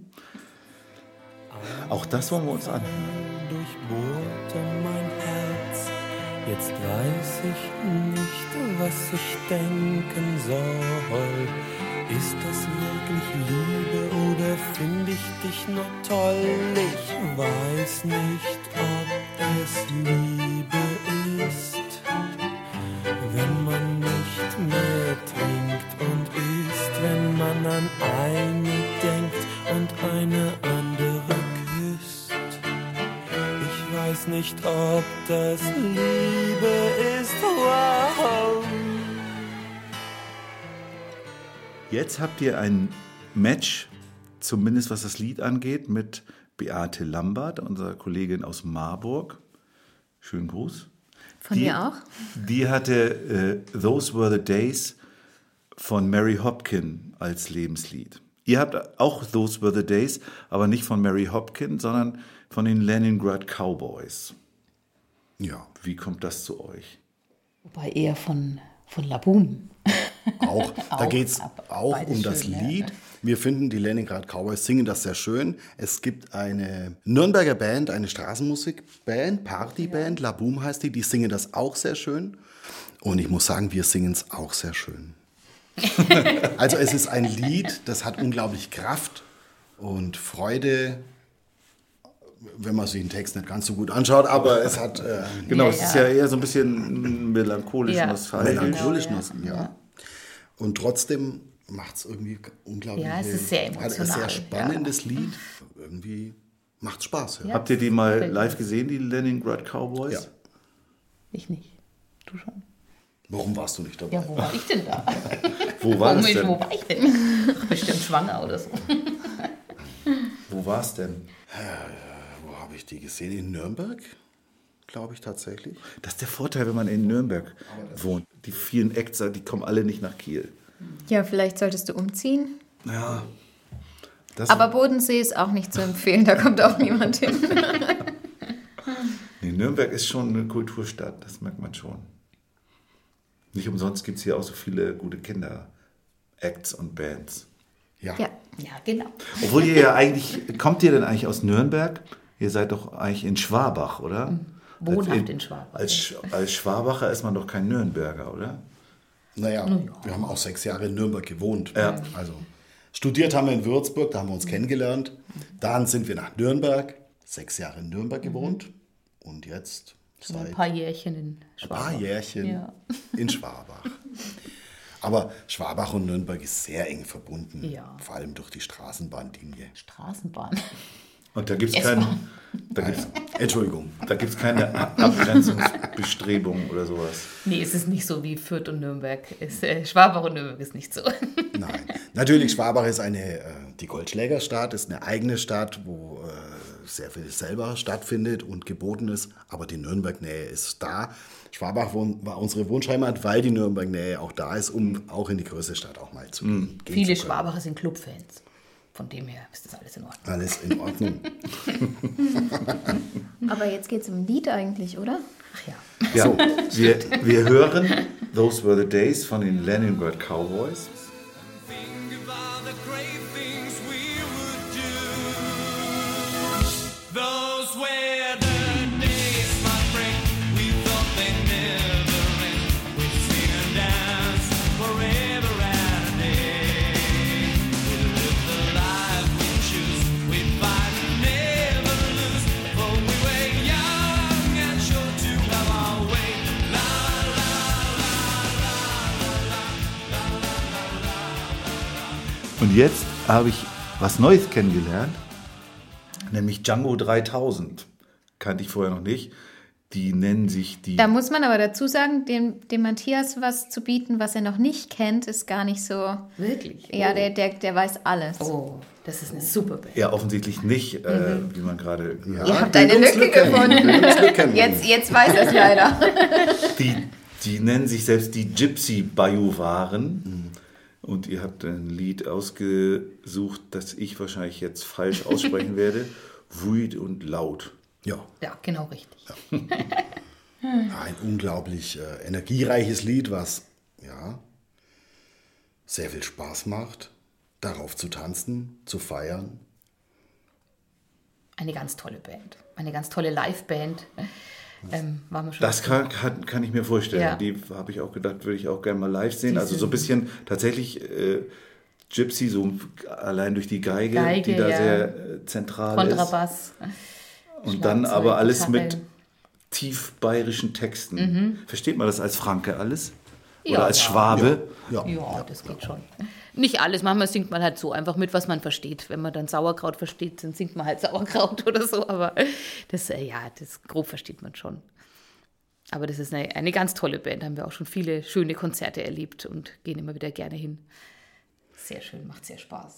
auch das wollen wir uns anhören. Durchbohrte mein Herz. Jetzt weiß ich nicht, was ich denken soll. Ist das wirklich Liebe oder finde ich dich nur toll? Ich weiß nicht, ob es Liebe ist, wenn man nicht mehr trinkt und isst, wenn man an eine denkt und eine andere küsst. Ich weiß nicht, ob das Liebe ist. Wow. Jetzt habt ihr ein Match, zumindest was das Lied angeht, mit Beate Lambert, unsere Kollegin aus Marburg. Schönen Gruß. Von die, mir auch. Die hatte äh, Those Were the Days von Mary Hopkin als Lebenslied. Ihr habt auch Those Were the Days, aber nicht von Mary Hopkin, sondern von den Leningrad Cowboys. Ja. Wie kommt das zu euch? Wobei eher von, von Laboom. Auch, da Auch, geht es aber auch beides um das schön, ja. Lied. Wir finden, die Leningrad Cowboys singen das sehr schön. Es gibt eine Nürnberger Band, eine Straßenmusikband, Partyband, Laboom heißt die, die singen das auch sehr schön. Und ich muss sagen, wir singen es auch sehr schön. Also es ist ein Lied, das hat unglaublich Kraft und Freude, wenn man sich den Text nicht ganz so gut anschaut, aber es hat äh, Genau, Ja, es ist ja. ja eher so ein bisschen melancholisch, Ja. nostalgisch. melancholisch, Genau, ja. ja. Und trotzdem macht es irgendwie unglaublich. Ja, es ist sehr Hat ein emotional, sehr spannendes Lied. Irgendwie macht Spaß. Ja. Ja. Habt ihr die mal Gefällt mir. live gesehen, die Leningrad Cowboys? Ja. Ich nicht. Du schon. Warum warst du nicht dabei? Ja, wo war ich denn da? Wo war das Komisch, denn? wo war ich denn? Ach, bestimmt schwanger oder so. Wo war es denn? Wo habe ich die gesehen? In Nürnberg, glaube ich tatsächlich. Das ist der Vorteil, wenn man in Nürnberg wohnt. Die vielen Acts, die kommen alle nicht nach Kiel. Ja, vielleicht solltest du umziehen. Ja. Das Aber Bodensee ist auch nicht zu empfehlen, da kommt auch niemand hin. nee, Nürnberg ist schon eine Kulturstadt, das merkt man schon. Nicht umsonst gibt es hier auch so viele gute Kinder-Acts und Bands. Ja. Ja. Ja, genau. Obwohl ihr ja eigentlich, kommt ihr denn eigentlich aus Nürnberg? Ihr seid doch eigentlich in Schwabach, oder? Wohnhaft in Schwabach. Als, Sch- als Schwabacher ist man doch kein Nürnberger, oder? Naja, wir haben auch sechs Jahre in Nürnberg gewohnt. Ja. Also studiert haben wir in Würzburg, da haben wir uns kennengelernt. Dann sind wir nach Nürnberg, sechs Jahre in Nürnberg gewohnt. Und jetzt Schon ein seit paar Jährchen in ein Schwabach. paar Jährchen Ja. in Schwabach. Aber Schwabach und Nürnberg ist sehr eng verbunden, Ja. vor allem durch die Straßenbahnlinie. Straßenbahn. Und da gibt es S-Bahn. kein, da gibt's, Entschuldigung. da gibt's keine Abgrenzungsbestrebungen oder sowas. Nee, es ist nicht so wie Fürth und Nürnberg. Es, äh, Schwabach und Nürnberg ist nicht so. Nein. Natürlich, Schwabach ist eine, äh, die Goldschlägerstadt, ist eine eigene Stadt, wo äh, sehr viel selber stattfindet und geboten ist. Aber die Nürnberg-Nähe ist da. Schwabach wohn, war unsere Wunschheimat, weil die Nürnberg-Nähe auch da ist, um auch in die größte Stadt auch mal zu gehen. gehen Viele zu können. Schwabacher sind Clubfans. Von dem her ist das alles in Ordnung. Alles in Ordnung. Aber jetzt geht es um ein Lied eigentlich, oder? Ach ja. Ja, wir, wir hören Those Were the Days von den Leningrad Cowboys. Think about the great things we would do. Those were the days, my friend. We thought they'd never end. We'd sing and dance forever and a day. We lived the life we choose. We'd fight and never lose. For we were young and sure to have our way. La la Und jetzt habe ich was Neues kennengelernt, nämlich Django dreitausend. Kannte ich vorher noch nicht. Die nennen sich die... Da muss man aber dazu sagen, dem, dem Matthias was zu bieten, was er noch nicht kennt, ist gar nicht so. Wirklich? Ja, der, der, der weiß alles. Oh, das ist eine super Band. Ja, offensichtlich nicht, äh, wie man gerade gehört Ihr hat. habt eine Lücke gefunden. Bildungslücken. Jetzt, jetzt weiß er es leider. Die, die nennen sich selbst die Gypsy Bajuwaren. Und ihr habt ein Lied ausgesucht, das ich wahrscheinlich jetzt falsch aussprechen werde. Wüt und laut. Ja, Ja, genau richtig. ein unglaublich äh, energiereiches Lied, was ja sehr viel Spaß macht, darauf zu tanzen, zu feiern. Eine ganz tolle Band. Eine ganz tolle Live-Band. Ähm, waren wir schon Das kann, kann, kann ich mir vorstellen. Ja. Die habe ich auch gedacht, würde ich auch gerne mal live sehen. Also so ein bisschen tatsächlich äh, Gypsy, so allein durch die Geige, Geige, die da ja. sehr äh, zentral Kontrabass. ist. Und dann Schlagzeug, aber alles Gitarre. mit tief bayerischen Texten. Versteht man das als Franke alles? Oder Ja, als ja. Schwabe? Ja, Ja, das geht schon. Nicht alles, manchmal singt man halt so einfach mit, was man versteht. Wenn man dann Sauerkraut versteht, dann singt man halt Sauerkraut oder so. Aber das, äh, ja, das grob versteht man schon. Aber das ist eine, eine ganz tolle Band. Da haben wir auch schon viele schöne Konzerte erlebt und gehen immer wieder gerne hin. Sehr schön, macht sehr Spaß.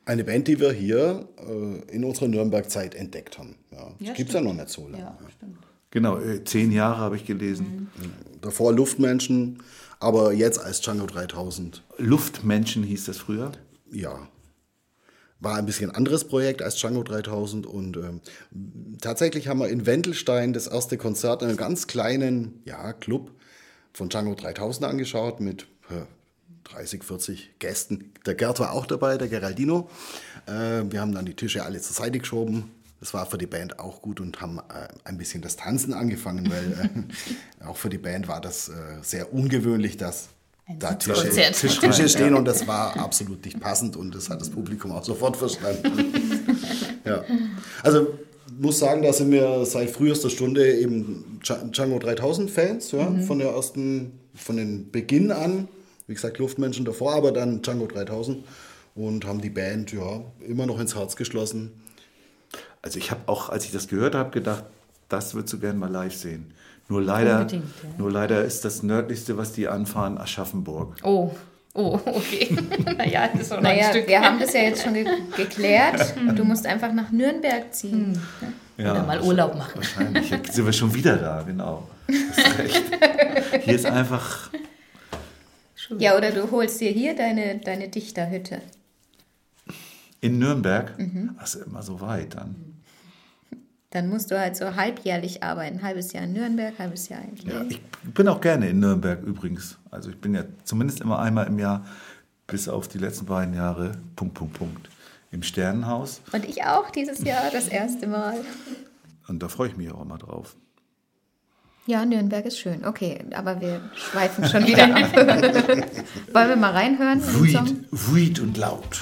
Eine Band, die wir hier äh, in unserer Nürnberg-Zeit entdeckt haben. Ja, das Ja, gibt es ja stimmt. noch nicht so lange. Ja, stimmt. Genau, äh, zehn Jahre habe ich gelesen. Davor Luftmenschen, aber jetzt als Django dreitausend. Luftmenschen hieß das früher. Ja, war ein bisschen anderes Projekt als Django dreitausend. Und ähm, tatsächlich haben wir in Wendelstein das erste Konzert in einem ganz kleinen ja, Club von Django dreitausend angeschaut mit äh, dreißig, vierzig Gästen. Der Gerd war auch dabei, der Geraldino. Äh, wir haben dann die Tische alle zur Seite geschoben. Das war für die Band auch gut und haben äh, ein bisschen das Tanzen angefangen, weil äh, auch für die Band war das äh, sehr ungewöhnlich, dass da Tische, Konzert. Tisch, Tische stehen und das war absolut nicht passend und das hat das Publikum auch sofort verstanden. Ja. Also muss sagen, da sind wir seit frühester Stunde eben Django dreitausend Fans, ja, von der ersten, von den Beginn an. Wie gesagt, Luftmenschen davor, aber dann Django dreitausend und haben die Band ja immer noch ins Herz geschlossen. Also ich habe auch, als ich das gehört habe, gedacht, das würdest du gerne mal live sehen. Nur leider, Unbedingt, ja. nur leider ist das nördlichste, was die anfahren, Aschaffenburg. Oh, oh, okay. naja, das ist noch ein Naja, Stück. wir haben das ja jetzt schon ge geklärt. Du musst einfach nach Nürnberg ziehen. Oder mal Urlaub machen. Wahrscheinlich. Jetzt sind wir schon wieder da, genau. Das ist recht. Hier ist einfach... Ja, oder du holst dir hier deine, deine Dichterhütte. In Nürnberg? Das ist immer so weit dann. Dann musst du halt so halbjährlich arbeiten. Ein halbes Jahr in Nürnberg, ein halbes Jahr in Kiel. Ja, ich bin auch gerne in Nürnberg übrigens. Also ich bin ja zumindest immer einmal im Jahr, bis auf die letzten beiden Jahre, Punkt, Punkt, Punkt, im Sternenhaus. Und ich auch dieses Jahr, das erste Mal. Und da freue ich mich auch immer drauf. Ja, Nürnberg ist schön. Okay, aber wir schweifen schon wieder ab. Wollen wir mal reinhören? in den Song? Wüt, wüt und laut.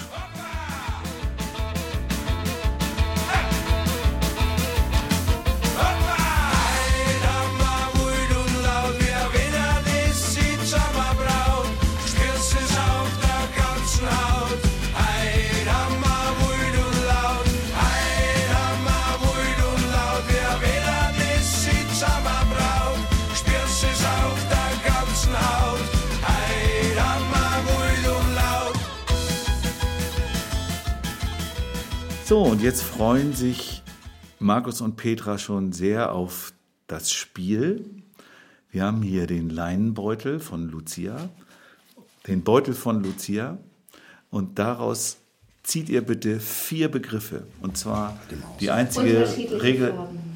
So, und jetzt freuen sich Markus und Petra schon sehr auf das Spiel. Wir haben hier den Leinenbeutel von Lucia, den Beutel von Lucia, und daraus zieht ihr bitte vier Begriffe. Und zwar die einzige Regel.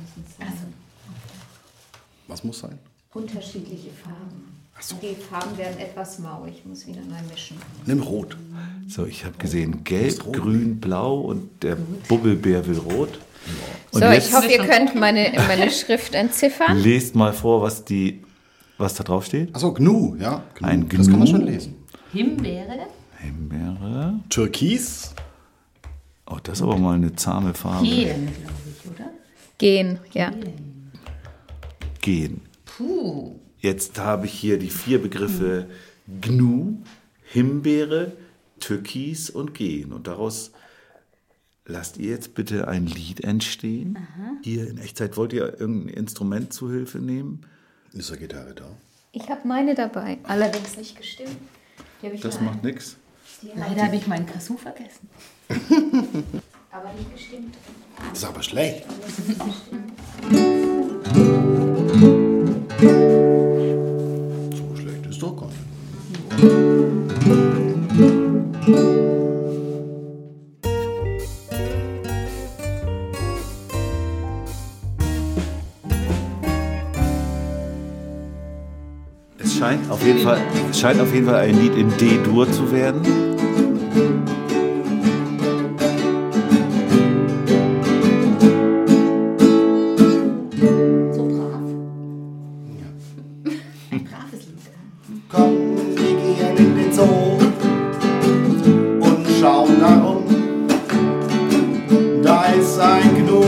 Was muss sein? Unterschiedliche Farben. Die Farben werden etwas mau. Ich muss wieder neu mischen. Nimm Rot. So, ich habe gesehen gelb, grün, blau und der Bubbelbär will rot. Und So, jetzt ich hoffe, ihr könnt meine, meine Schrift entziffern. lest mal vor, was, die, was da drauf steht. Achso, Gnu, ja. Gnu. Ein Das kann man Gnu. schon lesen. Himbeere, Himbeere. Türkis. Oh, das ist aber mal eine zahme Farbe. Gehen, glaube ich, oder? Gehen, ja. Gehen. Puh. Jetzt habe ich hier die vier Begriffe Gnu, Himbeere, Türkis und Gehen. Und daraus lasst ihr jetzt bitte ein Lied entstehen. Hier in Echtzeit, wollt ihr irgendein Instrument zu Hilfe nehmen? Ist eine Gitarre da? Ich habe meine dabei. Allerdings nicht gestimmt. Die habe ich Das nur macht nichts. Leider habe ich meinen Kazoo vergessen. aber nicht gestimmt. Das ist aber schlecht. So schlecht ist doch gar nicht. Es scheint auf jeden Fall, es scheint auf jeden Fall ein Lied in D-Dur zu werden. So brav. Ein braves Lied. Komm, wir gehen in den Zoo und schauen da rum. Da ist ein Gnu,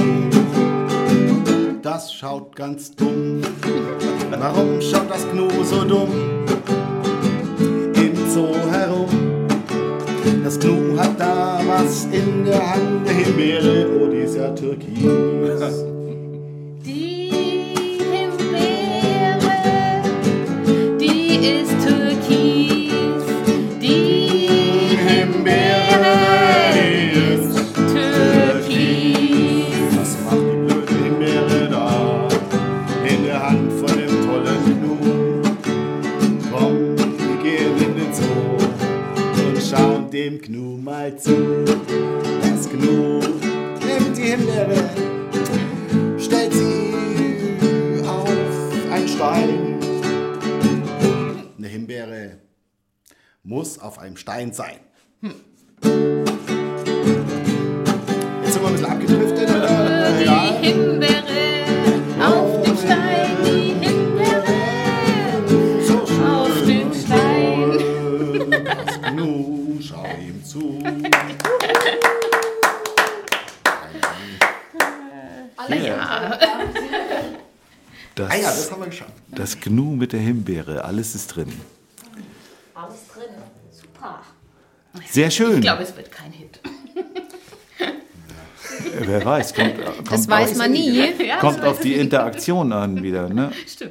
das schaut ganz dumm. Warum schaut das Gnu so dumm im Zoo herum? Das Gnu hat da was in der Hand, eine Himbeere, oh, die ist ja türkis. Die Himbeere, die ist türkis. Die Himbeere, die dem Gnu mal zu. Das Gnu nimmt die Himbeere, stellt sie auf einen Stein. Eine Himbeere muss auf einem Stein sein. Hm. Jetzt sind wir ein bisschen abgedriftet. Äh, ja. Die Himbeere auf dem Stein, die Himbeere auf dem Stein. Das Gnu, schau ihm zu. Ja. Das, Ah ja, das haben wir geschafft. Das Gnu mit der Himbeere, alles ist drin. Alles drin. Super. Sehr schön. Ich glaube, es wird kein Hit. Wer weiß, kommt, kommt, Das weiß auf, man nie. Ja, kommt das auf die Interaktion an wieder. Ne? Stimmt.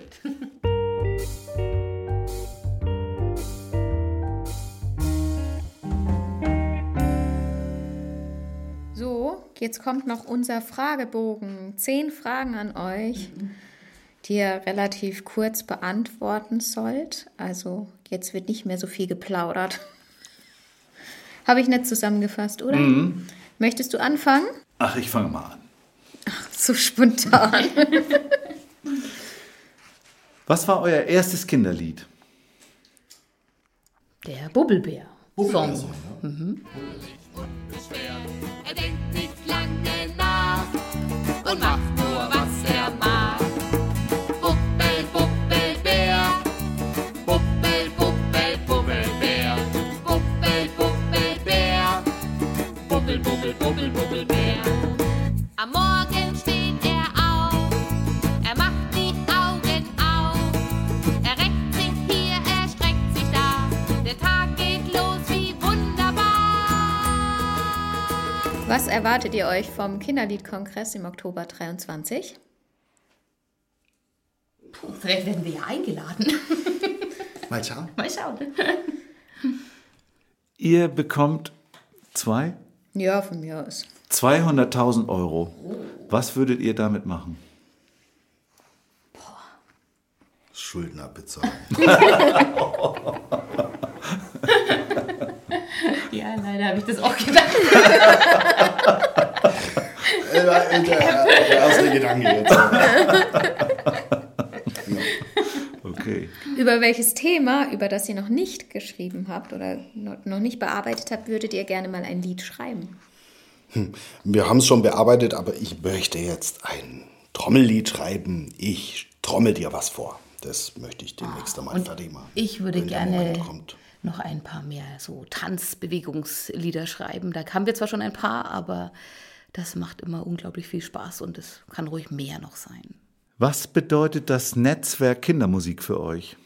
So, jetzt kommt noch unser Fragebogen. Zehn Fragen an euch, die ihr relativ kurz beantworten sollt. Also jetzt wird nicht mehr so viel geplaudert. Habe ich nicht zusammengefasst, oder? Mhm. Möchtest du anfangen? Ach, ich fange mal an. So spontan. Was war euer erstes Kinderlied? Der Bubbelbär. Song. Er denkt nicht lange nach und macht nur, was er mag. Bubbel, Bubbelbär, Bubbel, Bubbel, Bubbelbär, Bubbel, Bubbelbär, Bubbel, Bubbel, Bubbel, Bubbelbär. Am Morgen steht er auf, er macht die Augen auf, er reckt sich hier, er streckt sich da, der Tag geht los wie wunderbar. Was erwartet ihr euch vom Kinderliedkongress im Oktober dreiundzwanzig? Puh, vielleicht werden wir ja eingeladen. Mal schauen. Mal schauen. Ihr bekommt zwei, Ja, von mir aus. zweihunderttausend Euro. Was würdet ihr damit machen? Schulden abbezahlen. Ja, leider habe ich das auch gedacht. der, der erste Gedanke jetzt. Okay. Über welches Thema, über das ihr noch nicht geschrieben habt oder noch nicht bearbeitet habt, würdet ihr gerne mal ein Lied schreiben? Wir haben es schon bearbeitet, aber ich möchte jetzt ein Trommellied schreiben. Ich trommel dir was vor. Das möchte ich demnächst einmal fertig machen. Ich würde wenn der gerne Moment kommt. noch ein paar mehr so Tanzbewegungslieder schreiben. Da haben wir zwar schon ein paar, aber das macht immer unglaublich viel Spaß und es kann ruhig mehr noch sein. Was bedeutet das Netzwerk Kindermusik für euch?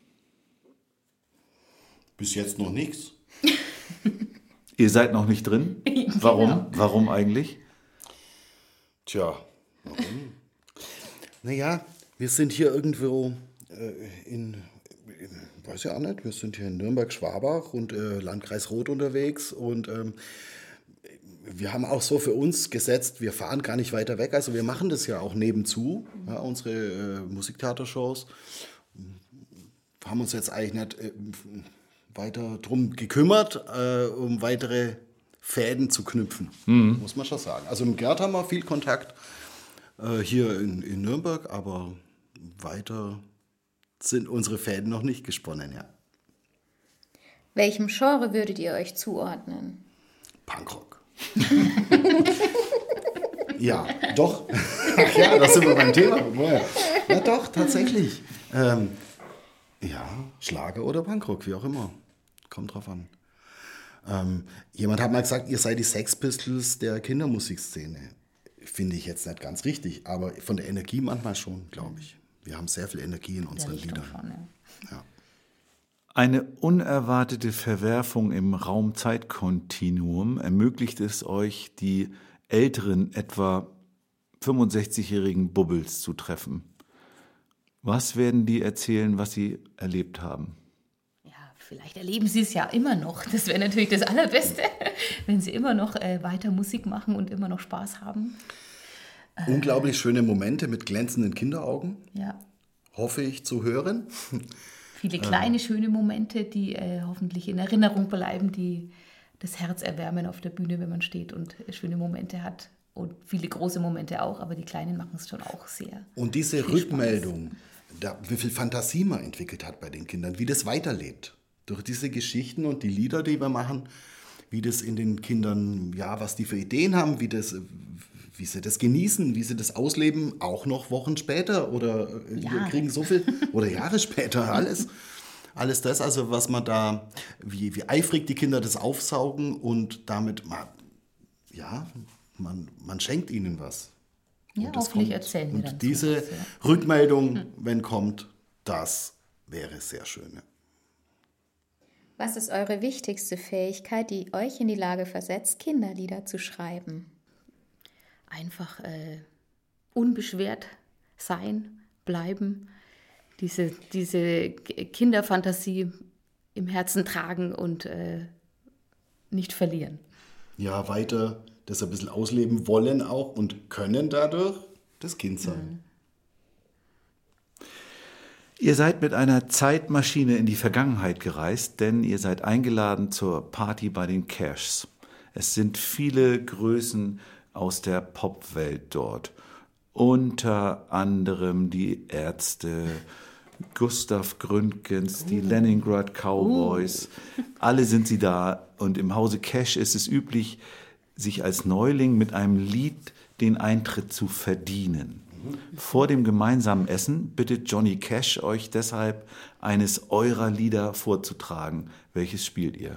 Bis jetzt noch nichts. Ihr seid noch nicht drin? Warum? Genau. Warum eigentlich? Tja, warum? Naja, wir sind hier irgendwo äh, in, in, weiß ja auch nicht, wir sind hier in Nürnberg-Schwabach und äh, Landkreis Roth unterwegs und ähm, wir haben auch so für uns gesetzt, wir fahren gar nicht weiter weg, also wir machen das ja auch nebenzu, ja, unsere äh, Musiktheatershows, haben uns jetzt eigentlich nicht äh, weiter drum gekümmert, äh, um weitere Fäden zu knüpfen, mhm. muss man schon sagen. Also mit Gerd haben wir viel Kontakt äh, hier in, in Nürnberg, aber weiter sind unsere Fäden noch nicht gesponnen, ja. Welchem Genre würdet ihr euch zuordnen? Punkrock. Ja, doch. Ach ja, da sind wir beim Thema. Ja, doch, tatsächlich. Ähm, ja, Schlager oder Punkrock, wie auch immer. Kommt drauf an. Ähm, jemand hat mal gesagt, ihr seid die Sex Pistols der Kindermusikszene. Finde ich jetzt nicht ganz richtig, aber von der Energie manchmal schon, glaube ich. Wir haben sehr viel Energie in unseren Liedern. Schon, ja. Ja. Eine unerwartete Verwerfung im Raum-Zeit-Kontinuum ermöglicht es euch, die älteren, etwa fünfundsechzigjährigen Bubbles zu treffen. Was werden die erzählen, was sie erlebt haben? Ja, vielleicht erleben sie es ja immer noch. Das wäre natürlich das Allerbeste, wenn sie immer noch äh, weiter Musik machen und immer noch Spaß haben. Unglaublich schöne Momente mit glänzenden Kinderaugen, Ja, hoffe ich zu hören. viele kleine, schöne Momente, die äh, hoffentlich in Erinnerung bleiben, die das Herz erwärmen auf der Bühne, wenn man steht und schöne Momente hat. Und viele große Momente auch, aber die Kleinen machen es schon auch sehr. Und diese viel Rückmeldung, da, wie viel Fantasie man entwickelt hat bei den Kindern, wie das weiterlebt. Durch diese Geschichten und die Lieder, die wir machen, wie das in den Kindern, ja, was die für Ideen haben, wie, das, wie sie das genießen, wie sie das ausleben, auch noch Wochen später oder äh, wir Jahre. kriegen so viel, oder Jahre später, alles. Alles das, also was man da, wie, wie eifrig die Kinder das aufsaugen und damit, man, ja, man, man schenkt ihnen was. Ja, Und das hoffentlich kommt. erzählen wir Und dann diese sowas, ja. Rückmeldung, wenn kommt, das wäre sehr schön. Ja. Was ist eure wichtigste Fähigkeit, die euch in die Lage versetzt, Kinderlieder zu schreiben? Einfach äh, unbeschwert sein, bleiben, diese, diese Kinderfantasie im Herzen tragen und äh, nicht verlieren. Ja, weiter das ein bisschen ausleben wollen auch und können dadurch das Kind sein. Ihr seid mit einer Zeitmaschine in die Vergangenheit gereist, denn ihr seid eingeladen zur Party bei den Cashs. Es sind viele Größen aus der Popwelt dort. Unter anderem die Ärzte, Gustav Gründgens, die Leningrad Cowboys. Alle sind sie da. Und im Hause Cash ist es üblich, sich als Neuling mit einem Lied den Eintritt zu verdienen. Vor dem gemeinsamen Essen bittet Johnny Cash euch deshalb, eines eurer Lieder vorzutragen. Welches spielt ihr?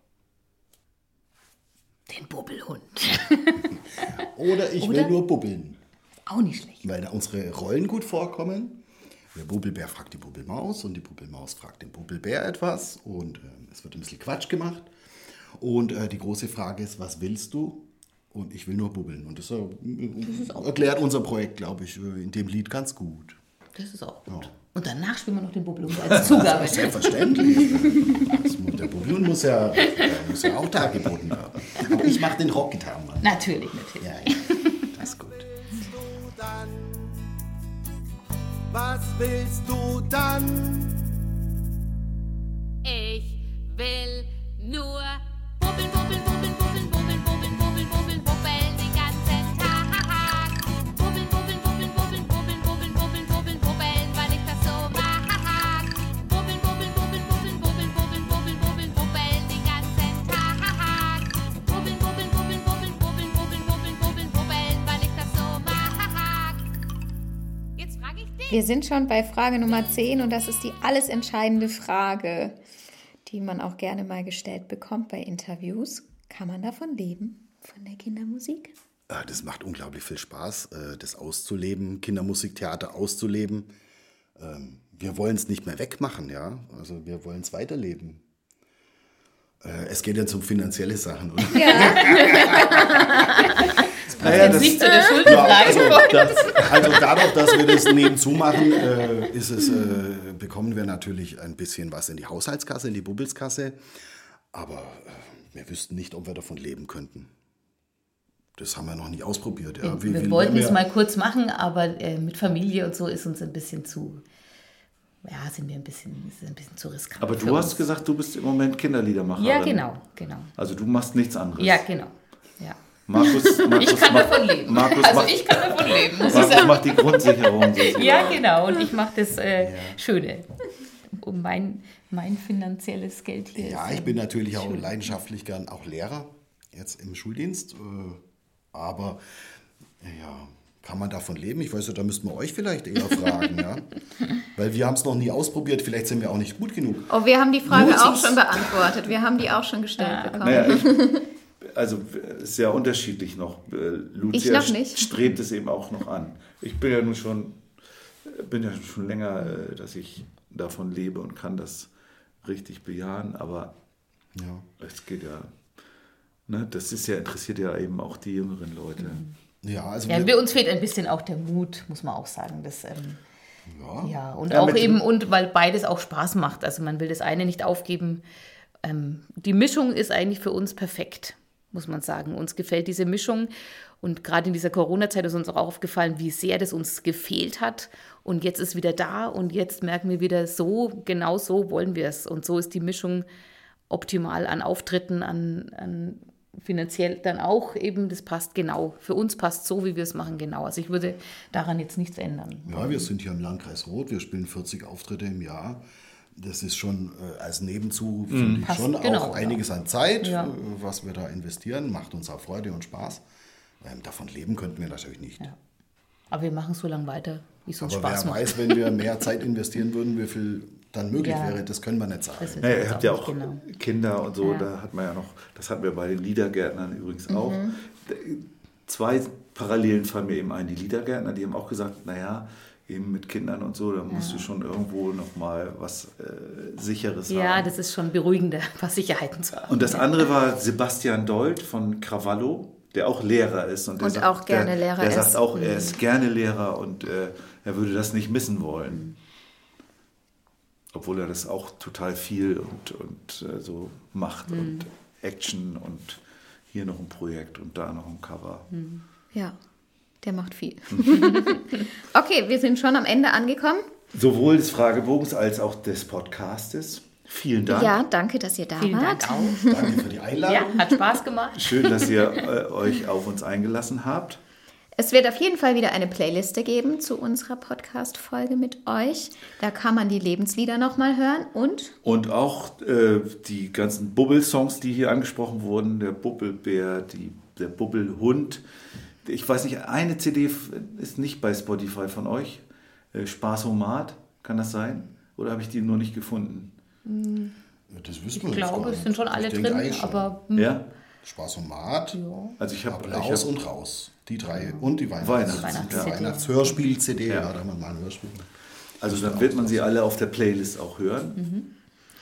Den Bubbelhund. Oder ich Oder? will nur bubbeln. Auch nicht schlecht. Weil da unsere Rollen gut vorkommen. Der Bubbelbär fragt die Bubbelmaus und die Bubbelmaus fragt den Bubbelbär etwas. Und äh, es wird ein bisschen Quatsch gemacht. Und äh, die große Frage ist, was willst du? Und ich will nur bubbeln. Und das, äh, das erklärt unser Projekt, glaube ich, in dem Lied ganz gut. Das ist auch gut. Ja. Und danach spielen wir noch den Bubbelhund als Zugabe. Selbstverständlich. Das muss, der Bubbelhund muss ja, der muss ja auch dargeboten werden. Aber ich mache den Rockgitarrenmann. Natürlich, natürlich. Ja, ja, das ist gut. Was willst du dann? Ich will nur bubbeln, bubbeln, bubbeln, bubbeln, bubbeln, bubbeln, bubbeln, bubbeln, bubbeln den ganzen Tag. Bubbeln, bubbeln, bubbeln, bubbeln, bubbeln, bubbeln, bubbeln, bubbeln, bubbeln, weil ich das so mag. Bubbeln, bubbeln, bubbeln, bubbeln, bubbeln, bubbeln, bubbeln, bubbeln, bubbeln den ganzen Tag. Bubbeln, bubbeln, bubbeln, bubbeln, bubbeln, bubbeln, bubbeln, bubbeln, bubbeln, weil ich das so mag. Jetzt frage ich dich. Wir sind schon bei Frage Nummer zehn und das ist die alles entscheidende Frage, die man auch gerne mal gestellt bekommt bei Interviews. Kann man davon leben, von der Kindermusik? Ja, das macht unglaublich viel Spaß, das auszuleben, Kindermusiktheater auszuleben. Wir wollen es nicht mehr wegmachen, ja. Also wir wollen es weiterleben. Es geht jetzt um finanzielle Sachen, oder? Ja. Naja, Jetzt das, nicht zu der Ja, Schuldenfrage. also, das, also dadurch, dass wir das nebenzu machen, äh, ist es, äh, bekommen wir natürlich ein bisschen was in die Haushaltskasse, in die Bubbelskasse. Aber äh, wir wüssten nicht, ob wir davon leben könnten. Das haben wir noch nie ausprobiert. Ja. Wie, Wir wie- wollten wenn es wir- mal kurz machen, aber äh, mit Familie und so ist uns ein bisschen zu, ja, sind wir ein bisschen, ist ein bisschen zu riskant. aber für du hast uns. gesagt, du bist im Moment Kinderliedermacherin. Ja, genau, genau. Also du machst nichts anderes. Ja, genau. Ja. Markus, Markus Ich kann macht, davon leben. Markus also macht, ich kann davon leben, muss ich Markus sagen. macht die Grundsicherung. sozusagen. Ja, genau. Und ich mache das äh, Schöne. Um mein, mein finanzielles Geld hier. Ja, ist, ich bin natürlich auch schön. leidenschaftlich gern auch Lehrer, jetzt im Schuldienst. äh, Aber ja, kann man davon leben? Ich weiß ja, da müssten wir euch vielleicht eher fragen, ja. Weil wir haben es noch nie ausprobiert, vielleicht sind wir auch nicht gut genug. Oh, wir haben die Frage Muss auch es- schon beantwortet. Wir haben die auch schon gestellt bekommen. Naja, ich, also es ist ja unterschiedlich noch. Äh, Lucia Ich noch nicht. strebt es eben auch noch an. Ich bin ja nun schon, bin ja schon länger, äh, dass ich davon lebe und kann das richtig bejahen, aber Ja. es geht ja, ne, das ist ja, interessiert ja eben auch die jüngeren Leute. Ja, also Ja, wir, wir, uns fehlt ein bisschen auch der Mut, muss man auch sagen. Das, ähm, ja. ja, und Ja, auch mit- eben, und weil beides auch Spaß macht. Also man will das eine nicht aufgeben. Ähm, die Mischung ist eigentlich für uns perfekt, muss man sagen. Uns gefällt diese Mischung. Und gerade in dieser Corona-Zeit ist uns auch aufgefallen, wie sehr das uns gefehlt hat. Und jetzt ist wieder da und jetzt merken wir wieder, so, genau so wollen wir es. Und so ist die Mischung optimal an Auftritten, an, an finanziell dann auch eben, das passt genau. Für uns passt so, wie wir es machen, genau. Also ich würde daran jetzt nichts ändern. Ja, wir sind hier im Landkreis Roth, wir spielen vierzig Auftritte im Jahr. Das ist schon äh, als Nebenzu, finde ich, Passt, schon genau, auch einiges an Zeit, Ja. äh, was wir da investieren. Macht uns auch Freude und Spaß. Ähm, davon leben könnten wir natürlich nicht. Ja. Aber wir machen so lange weiter, wie es uns Aber Spaß wer macht. weiß, wenn wir mehr Zeit investieren würden, wie viel dann möglich Ja. wäre, das können wir nicht sagen. Das ist Naja, ihr jetzt habt ja nicht auch genau. Kinder und so, Ja. da hat man ja noch, das hatten wir bei den Liedergärtnern übrigens auch. Zwei Parallelen fallen mir eben ein. Die Liedergärtner, die haben auch gesagt, naja, eben mit Kindern und so, da musst du schon irgendwo nochmal was äh, Sicheres Ja, haben. das ist schon beruhigender, was Sicherheiten zu haben. Und das andere war Sebastian Dold von Cravallo, der auch Lehrer ist. Und, der Und sagt, auch gerne der, Lehrer der ist. sagt auch, er ist gerne Lehrer und äh, er würde das nicht missen wollen. Obwohl er das auch total viel und, und äh, so macht und Action und hier noch ein Projekt und da noch ein Cover. Ja, der macht viel. Okay, wir sind schon am Ende angekommen. Sowohl des Fragebogens als auch des Podcastes. Vielen Dank. Ja, danke, dass ihr da Vielen wart. Dank auch. Danke für die Einladung. Ja, hat Spaß gemacht. Schön, dass ihr äh, euch auf uns eingelassen habt. Es wird auf jeden Fall wieder eine Playliste geben zu unserer Podcast-Folge mit euch. Da kann man die Lebenslieder nochmal hören und Und auch äh, die ganzen Bubbel-Songs, die hier angesprochen wurden, der Bubbelbär, die, der Bubbelhund. Ich weiß nicht, eine C D ist nicht bei Spotify von euch. Äh, Spaßomat, kann das sein? Oder habe ich die nur nicht gefunden? Das wissen wir Ich jetzt gar glaube, es nicht. sind schon alle Ich denke drin, eigentlich schon. aber hm, Ja? Spaß und Mat, Also ich habe Applaus hab, und raus. Die drei. Und die Weihnachts- Weihnachts- Weihnachts- ja, C D. Weihnachtshörspiel-C D. Ja. Ja. da haben wir mal ein Hörspiel. also dann wird man sie alle auf der Playlist auch hören.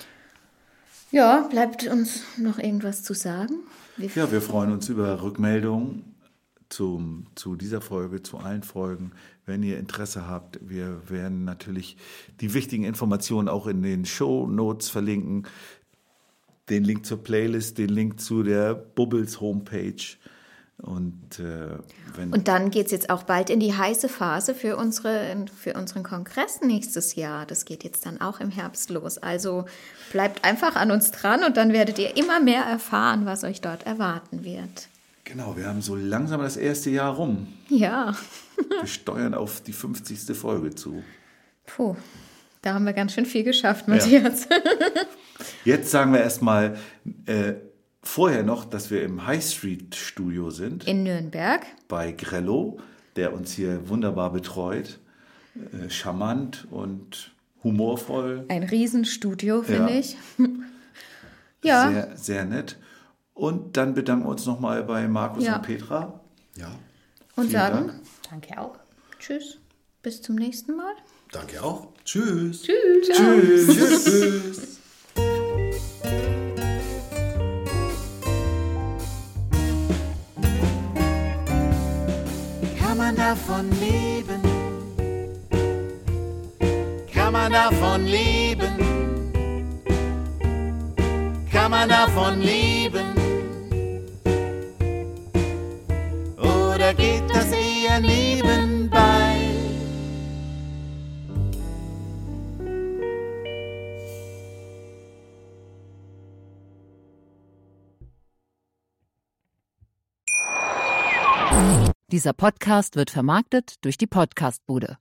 ja, bleibt uns noch irgendwas zu sagen? Wir Ja, wir freuen uns über Rückmeldungen zum, zu dieser Folge, zu allen Folgen. Wenn ihr Interesse habt, wir werden natürlich die wichtigen Informationen auch in den Shownotes verlinken. Den Link zur Playlist, den Link zu der Bubbles Homepage. Und, äh, wenn, Und dann geht es jetzt auch bald in die heiße Phase für, unsere, für unseren Kongress nächstes Jahr. Das geht jetzt dann auch im Herbst los. Also bleibt einfach an uns dran und dann werdet ihr immer mehr erfahren, was euch dort erwarten wird. genau, wir haben so langsam das erste Jahr rum. Ja, Wir steuern auf die fünfzigste Folge zu. puh, da haben wir ganz schön viel geschafft, Matthias. Jetzt sagen wir erstmal äh, vorher noch, dass wir im High Street Studio sind. In Nürnberg. Bei Grello, der uns hier wunderbar betreut. Äh, charmant und humorvoll. Ein Riesenstudio, finde Ja. ich. Ja, Sehr, sehr nett. Und dann bedanken wir uns nochmal bei Markus Ja. und Petra. Ja, und Vielen sagen Dank. danke auch. Tschüss, bis zum nächsten Mal. danke auch. Tschüss. Tschüss. Tschüss. Tschüss. Kann man davon leben? Kann man davon leben? Kann man davon leben? Oder geht das eher nebenbei? Dieser Podcast wird vermarktet durch die Podcastbude.